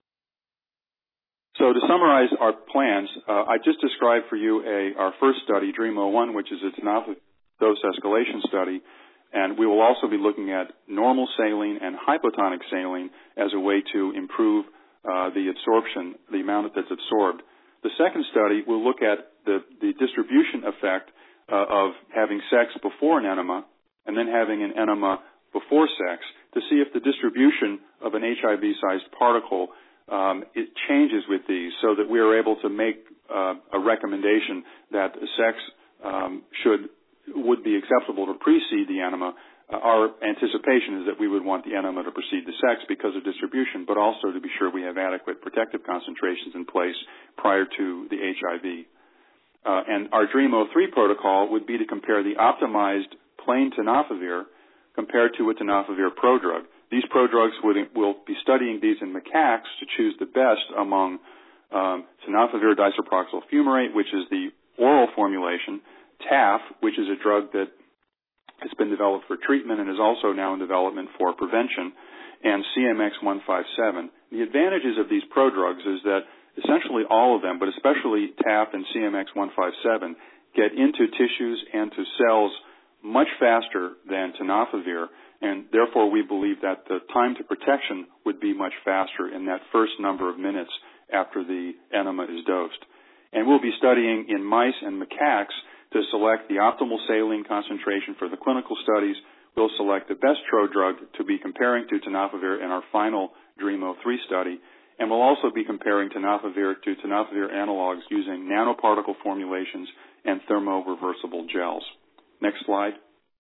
So to summarize our plans, uh, I just described for you a, our first study, DREAM oh one, which is a tenofovir dose escalation study. And we will also be looking at normal saline and hypotonic saline as a way to improve uh, the absorption, the amount that's absorbed. The second study will look at the, the distribution effect uh, of having sex before an enema and then having an enema before sex to see if the distribution of an H I V-sized particle um, it changes with these so that we are able to make uh, a recommendation that sex um, should would be acceptable to precede the enema. Uh, our anticipation is that we would want the enema to precede the sex because of distribution, but also to be sure we have adequate protective concentrations in place prior to the H I V. Uh, and our DREAM oh three protocol would be to compare the optimized plain tenofovir compared to a tenofovir prodrug. These prodrugs would, will be studying these in macaques to choose the best among um, tenofovir disoproxyl fumarate, which is the oral formulation, T A F, which is a drug that has been developed for treatment and is also now in development for prevention, and C M X one fifty-seven. The advantages of these prodrugs is that essentially all of them, but especially T A F and C M X one fifty-seven, get into tissues and to cells much faster than tenofovir, and therefore we believe that the time to protection would be much faster in that first number of minutes after the enema is dosed. And we'll be studying in mice and macaques to select the optimal saline concentration for the clinical studies. We'll select the best prodrug to be comparing to tenofovir in our final DREAM oh three study. And we'll also be comparing tenofovir to tenofovir analogs using nanoparticle formulations and thermoreversible gels. Next slide.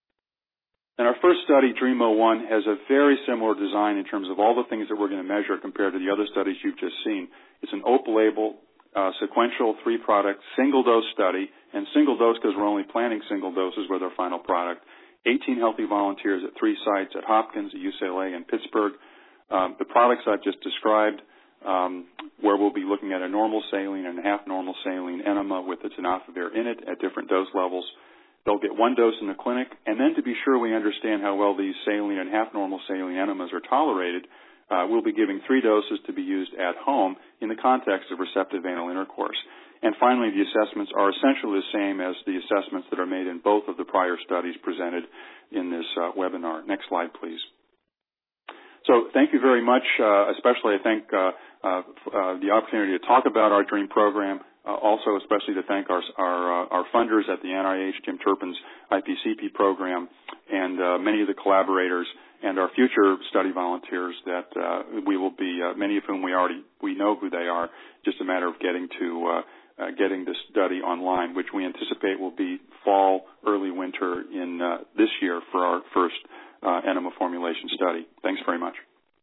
And our first study, DREAM oh one, has a very similar design in terms of all the things that we're going to measure compared to the other studies you've just seen. It's an open label, uh, sequential three-product single-dose study, and single-dose because we're only planning single doses with our final product. eighteen healthy volunteers at three sites at Hopkins, at U C L A, and Pittsburgh. Um, the products I've just described um, where we'll be looking at a normal saline and a half normal saline enema with the tenofovir in it at different dose levels. They'll get one dose in the clinic, and then to be sure we understand how well these saline and half normal saline enemas are tolerated, uh, we'll be giving three doses to be used at home in the context of receptive anal intercourse. And finally, the assessments are essentially the same as the assessments that are made in both of the prior studies presented in this uh, webinar. Next slide, please. So thank you very much. Uh, especially I thank uh, uh, uh, the opportunity to talk about our DREAM program. Uh, also, especially to thank our our, uh, our funders at the N I H, Jim Turpin's I P C P program, and uh, many of the collaborators and our future study volunteers that uh, we will be, uh, many of whom we already we know who they are. Just a matter of getting to uh, uh, getting the study online, which we anticipate will be fall, early winter in uh, this year for our first uh, enema formulation study. Thanks very much.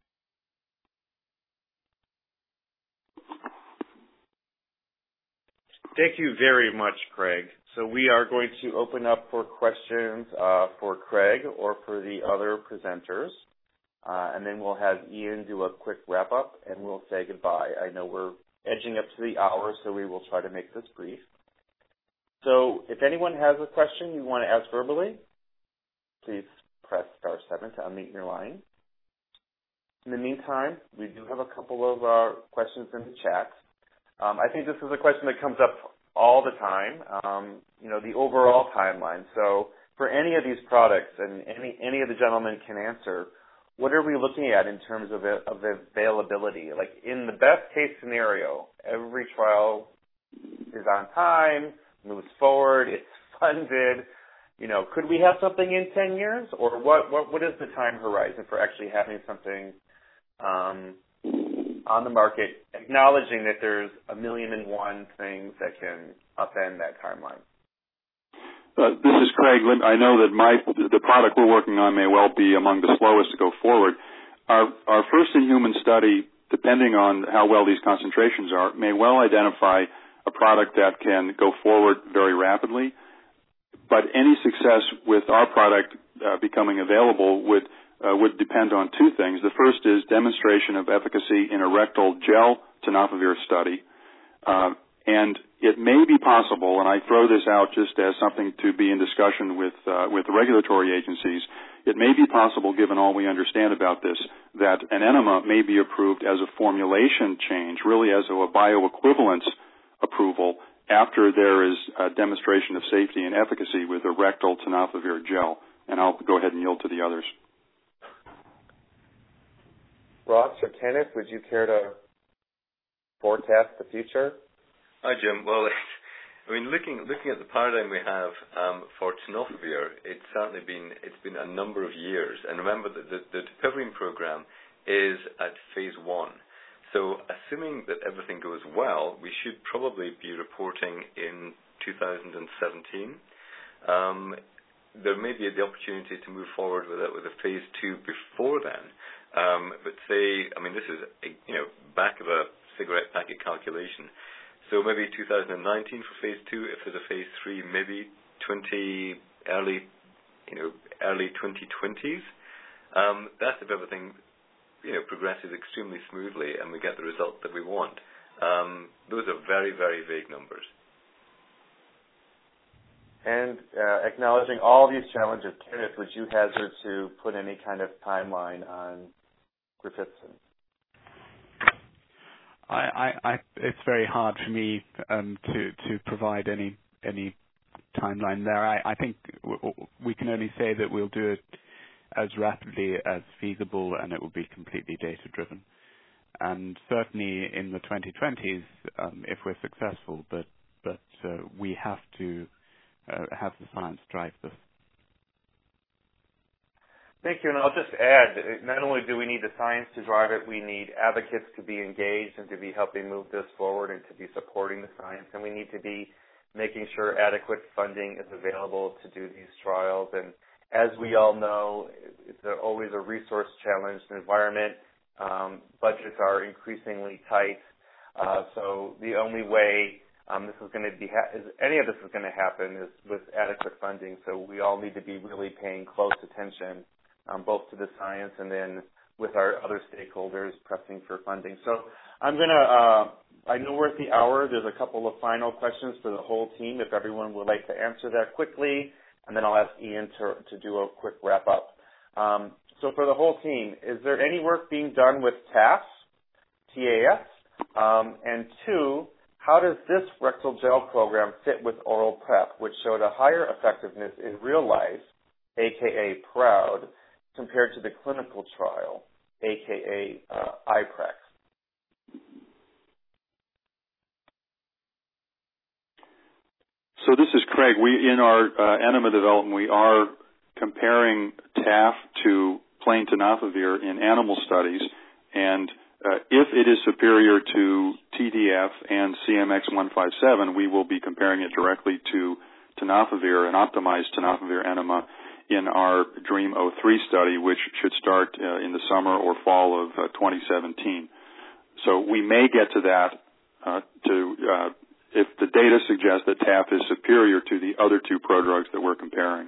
Thank you very much, Craig. So we are going to open up for questions uh, for Craig or for the other presenters, uh, and then we'll have Ian do a quick wrap-up, and we'll say goodbye. I know we're edging up to the hour, so we will try to make this brief. So if anyone has a question you want to ask verbally, please press star seven to unmute your line. In the meantime, we do have a couple of uh, questions in the chat. Um, I think this is a question that comes up all the time, um, you know, the overall timeline. So for any of these products, and any, any of the gentlemen can answer, what are we looking at in terms of, of availability? Like in the best case scenario, every trial is on time, moves forward, it's funded. You know, could we have something in ten years? Or what, what, what is the time horizon for actually having something um, on the market, acknowledging that there's a million and one things that can upend that timeline? Uh, this is Craig. I know that my the product we're working on may well be among the slowest to go forward. Our, our first in-human study, depending on how well these concentrations are, may well identify a product that can go forward very rapidly. But any success with our product uh, becoming available would Uh, would depend on two things. The first is demonstration of efficacy in a rectal gel tenofovir study. Uh, and it may be possible, and I throw this out just as something to be in discussion with, uh, with the regulatory agencies, it may be possible, given all we understand about this, that an enema may be approved as a formulation change, really as a bioequivalence approval, after there is a demonstration of safety and efficacy with a rectal tenofovir gel. And I'll go ahead and yield to the others. Ross or Kenneth, would you care to forecast the future? Hi, Jim. Well, I mean, looking looking at the paradigm we have um, for tenofovir, it's certainly been it's been a number of years. And remember that the, the Dipivirine program is at phase one. So, assuming that everything goes well, we should probably be reporting in two thousand seventeen. Um, there may be the opportunity to move forward with it with a phase two before then. Um, but say, I mean, this is a, you know back of a cigarette packet calculation. So maybe two thousand nineteen for phase two. If there's a phase three, maybe twenty early, you know, early twenty twenties. Um, that's if everything, you know, progresses extremely smoothly and we get the result that we want. Um, those are very, very vague numbers. And uh, acknowledging all these challenges, Kenneth, would you hazard to put any kind of timeline on Griffitzen? I, I, I, it's very hard for me um, to to provide any any timeline there. I, I think w- we can only say that we'll do it as rapidly as feasible, and it will be completely data driven. And certainly in the twenty twenties, um, if we're successful, but but uh, we have to uh, have the science drive this. Thank you, and I'll just add, not only do we need the science to drive it, we need advocates to be engaged and to be helping move this forward and to be supporting the science, and we need to be making sure adequate funding is available to do these trials. And as we all know, it's a, always a resource-challenged environment. Um, budgets are increasingly tight, uh, so the only way um, this is going to be, ha- is any of this is going to happen is with adequate funding, so we all need to be really paying close attention Um, both to the science and then with our other stakeholders pressing for funding. So I'm going to, uh, I know we're at the hour. There's a couple of final questions for the whole team, if everyone would like to answer that quickly, and then I'll ask Ian to, to do a quick wrap-up. Um, so for the whole team, is there any work being done with T A F, T A F? Um, and two, how does this rectal gel program fit with oral PrEP, which showed a higher effectiveness in real life, aka PROUD, compared to the clinical trial, aka uh, I PREX? So this is Craig. We, in our uh, enema development, we are comparing T A F to plain tenofovir in animal studies, and uh, if it is superior to T D F and C M X one fifty-seven, we will be comparing it directly to tenofovir, an optimized tenofovir enema, in our DREAM oh three study, which should start uh, in the summer or fall of uh, twenty seventeen. So we may get to that uh, to uh, if the data suggests that T A F is superior to the other two prodrugs that we're comparing.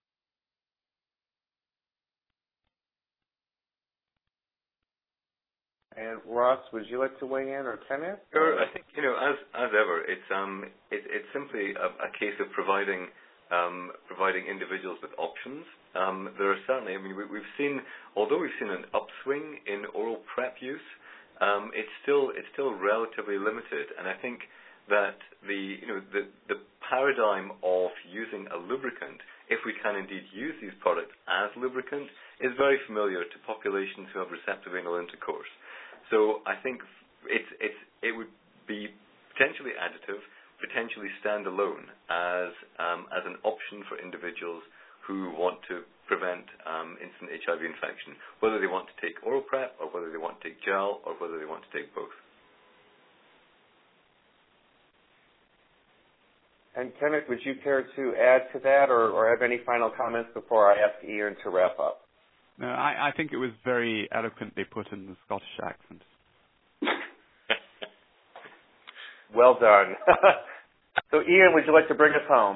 And Ross, would you like to weigh in, or Kenneth? Sure. I think, you know, as as ever, it's um it, it's simply a, a case of providing um, providing individuals with options. Um, there are certainly, I mean, we, we've seen, although we've seen an upswing in oral PrEP use, um, it's still it's still relatively limited. And I think that the you know the the paradigm of using a lubricant, if we can indeed use these products as lubricant, is very familiar to populations who have receptive anal intercourse. So I think it's it's it would be potentially additive, potentially standalone as um, as an option for individuals who want to prevent um, instant H I V infection, whether they want to take oral PrEP or whether they want to take gel or whether they want to take both. And Kenneth, would you care to add to that, or, or have any final comments before I ask Ian to wrap up? No, I, I think it was very eloquently put in the Scottish accent. Well done. So, Ian, would you like to bring us home?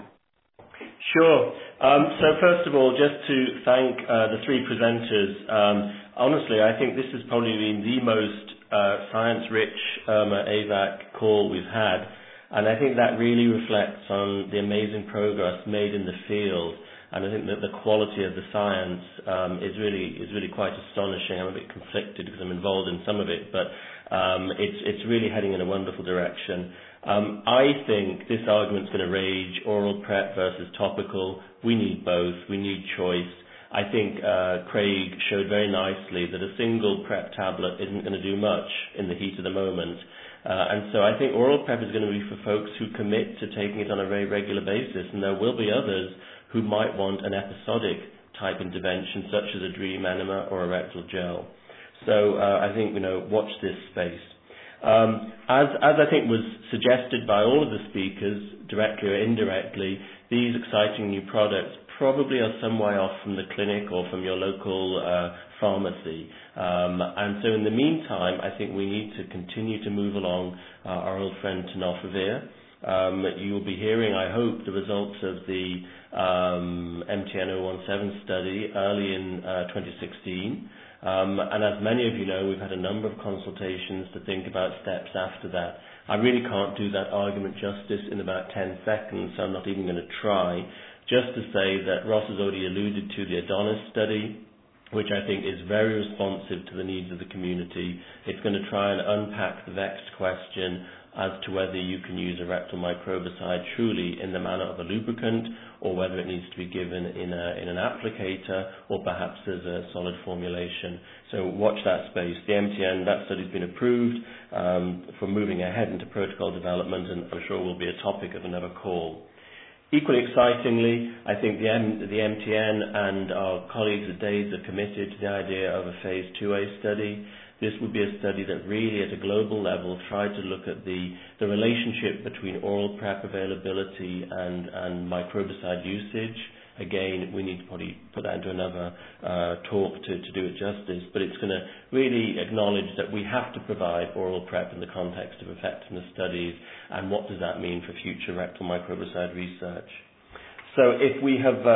Sure. Um, so first of all, just to thank uh, the three presenters. Um, honestly, I think this has probably been the most uh, science-rich IRMA A VAC call we've had, and I think that really reflects on the amazing progress made in the field. And I think that the quality of the science um, is really is really quite astonishing. I'm a bit conflicted because I'm involved in some of it, but um, it's it's really heading in a wonderful direction. Um, I think this argument's going to rage: oral PrEP versus topical. We need both. We need choice. I think uh, Craig showed very nicely that a single PrEP tablet isn't going to do much in the heat of the moment. Uh, and so I think oral PrEP is going to be for folks who commit to taking it on a very regular basis, and there will be others who might want an episodic type intervention, such as a DREAM enema or a rectal gel. So uh, I think, you know, watch this space. Um, as, as I think was suggested by all of the speakers, directly or indirectly, these exciting new products probably are some way off from the clinic or from your local uh, pharmacy. Um, and so in the meantime, I think we need to continue to move along uh, our old friend tenofovir. Um, you will be hearing, I hope, the results of the um, M T N zero one seven study early in uh, twenty sixteen. Um, and as many of you know, we've had a number of consultations to think about steps after that. I really can't do that argument justice in about ten seconds, so I'm not even going to try. Just to say that Ross has already alluded to the Adonis study, which I think is very responsive to the needs of the community. It's going to try and unpack the vexed question as to whether you can use a rectal microbicide truly in the manner of a lubricant, or whether it needs to be given in, a, in an applicator, or perhaps as a solid formulation. So watch that space. The M T N, that study's been approved um, for moving ahead into protocol development, and I'm sure will be a topic of another call. Equally excitingly, I think the, M, the M T N and our colleagues at D A I S are committed to the idea of a phase two A study. This would be a study that really, at a global level, tried to look at the, the relationship between oral PrEP availability and, and microbicide usage. Again, we need to probably put that into another uh, talk to, to do it justice, but it's going to really acknowledge that we have to provide oral PrEP in the context of effectiveness studies, and what does that mean for future rectal microbicide research. So if we have uh,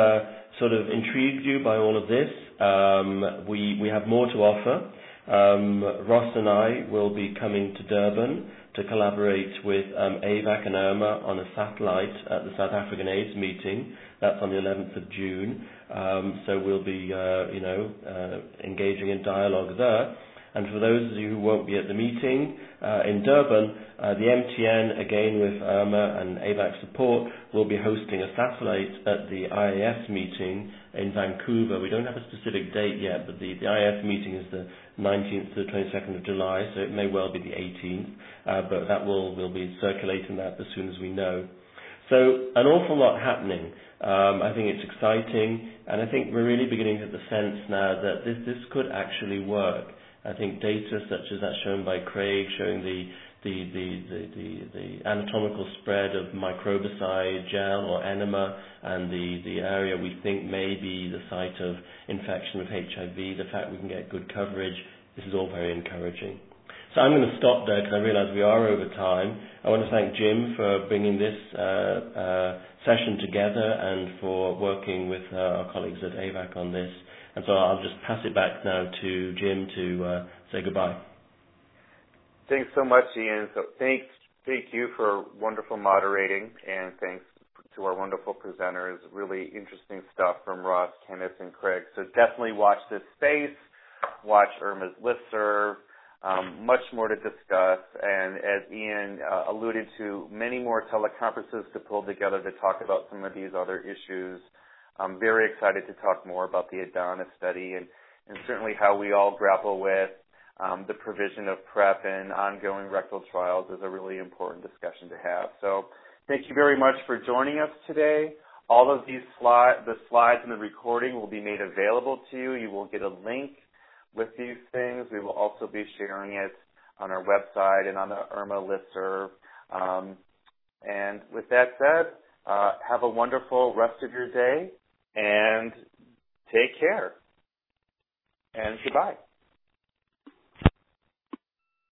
sort of intrigued you by all of this, um, we, we have more to offer. Um, Ross and I will be coming to Durban to collaborate with um, A V A C and IRMA on a satellite at the South African AIDS meeting. That's on the eleventh of June. Um, so we'll be, uh, you know, uh, engaging in dialogue there. And for those of you who won't be at the meeting uh, in Durban, uh, the M T N, again with IRMA and A V A C support, will be hosting a satellite at the I A S meeting in Vancouver. We don't have a specific date yet, but the, the I A S meeting is the nineteenth to the twenty-second of July, so it may well be the eighteenth, uh, but that will we'll be circulating that as soon as we know. So an awful lot happening. Um, I think it's exciting, and I think we're really beginning to get the sense now that this, this could actually work. I think data such as that shown by Craig, showing the the, the, the, the, the anatomical spread of microbicide, gel or enema, and the, the area we think may be the site of infection with H I V, the fact we can get good coverage, this is all very encouraging. So I'm going to stop there because I realize we are over time. I want to thank Jim for bringing this uh, uh, session together and for working with uh, our colleagues at A V A C on this. And so I'll just pass it back now to Jim to uh, say goodbye. Thanks so much, Ian. So thanks, thank you for wonderful moderating, and thanks to our wonderful presenters. Really interesting stuff from Ross, Kenneth, and Craig. So definitely watch this space. Watch IRMA's listserv. Um, much more to discuss, and as Ian uh, alluded to, many more teleconferences to pull together to talk about some of these other issues. I'm very excited to talk more about the ADONIS study and, and certainly how we all grapple with um, the provision of PrEP and ongoing rectal trials is a really important discussion to have. So thank you very much for joining us today. All of these slides, the slides and the recording will be made available to you. You will get a link with these things. We will also be sharing it on our website and on the IRMA listserv. Um, and with that said, uh, have a wonderful rest of your day and take care. And goodbye.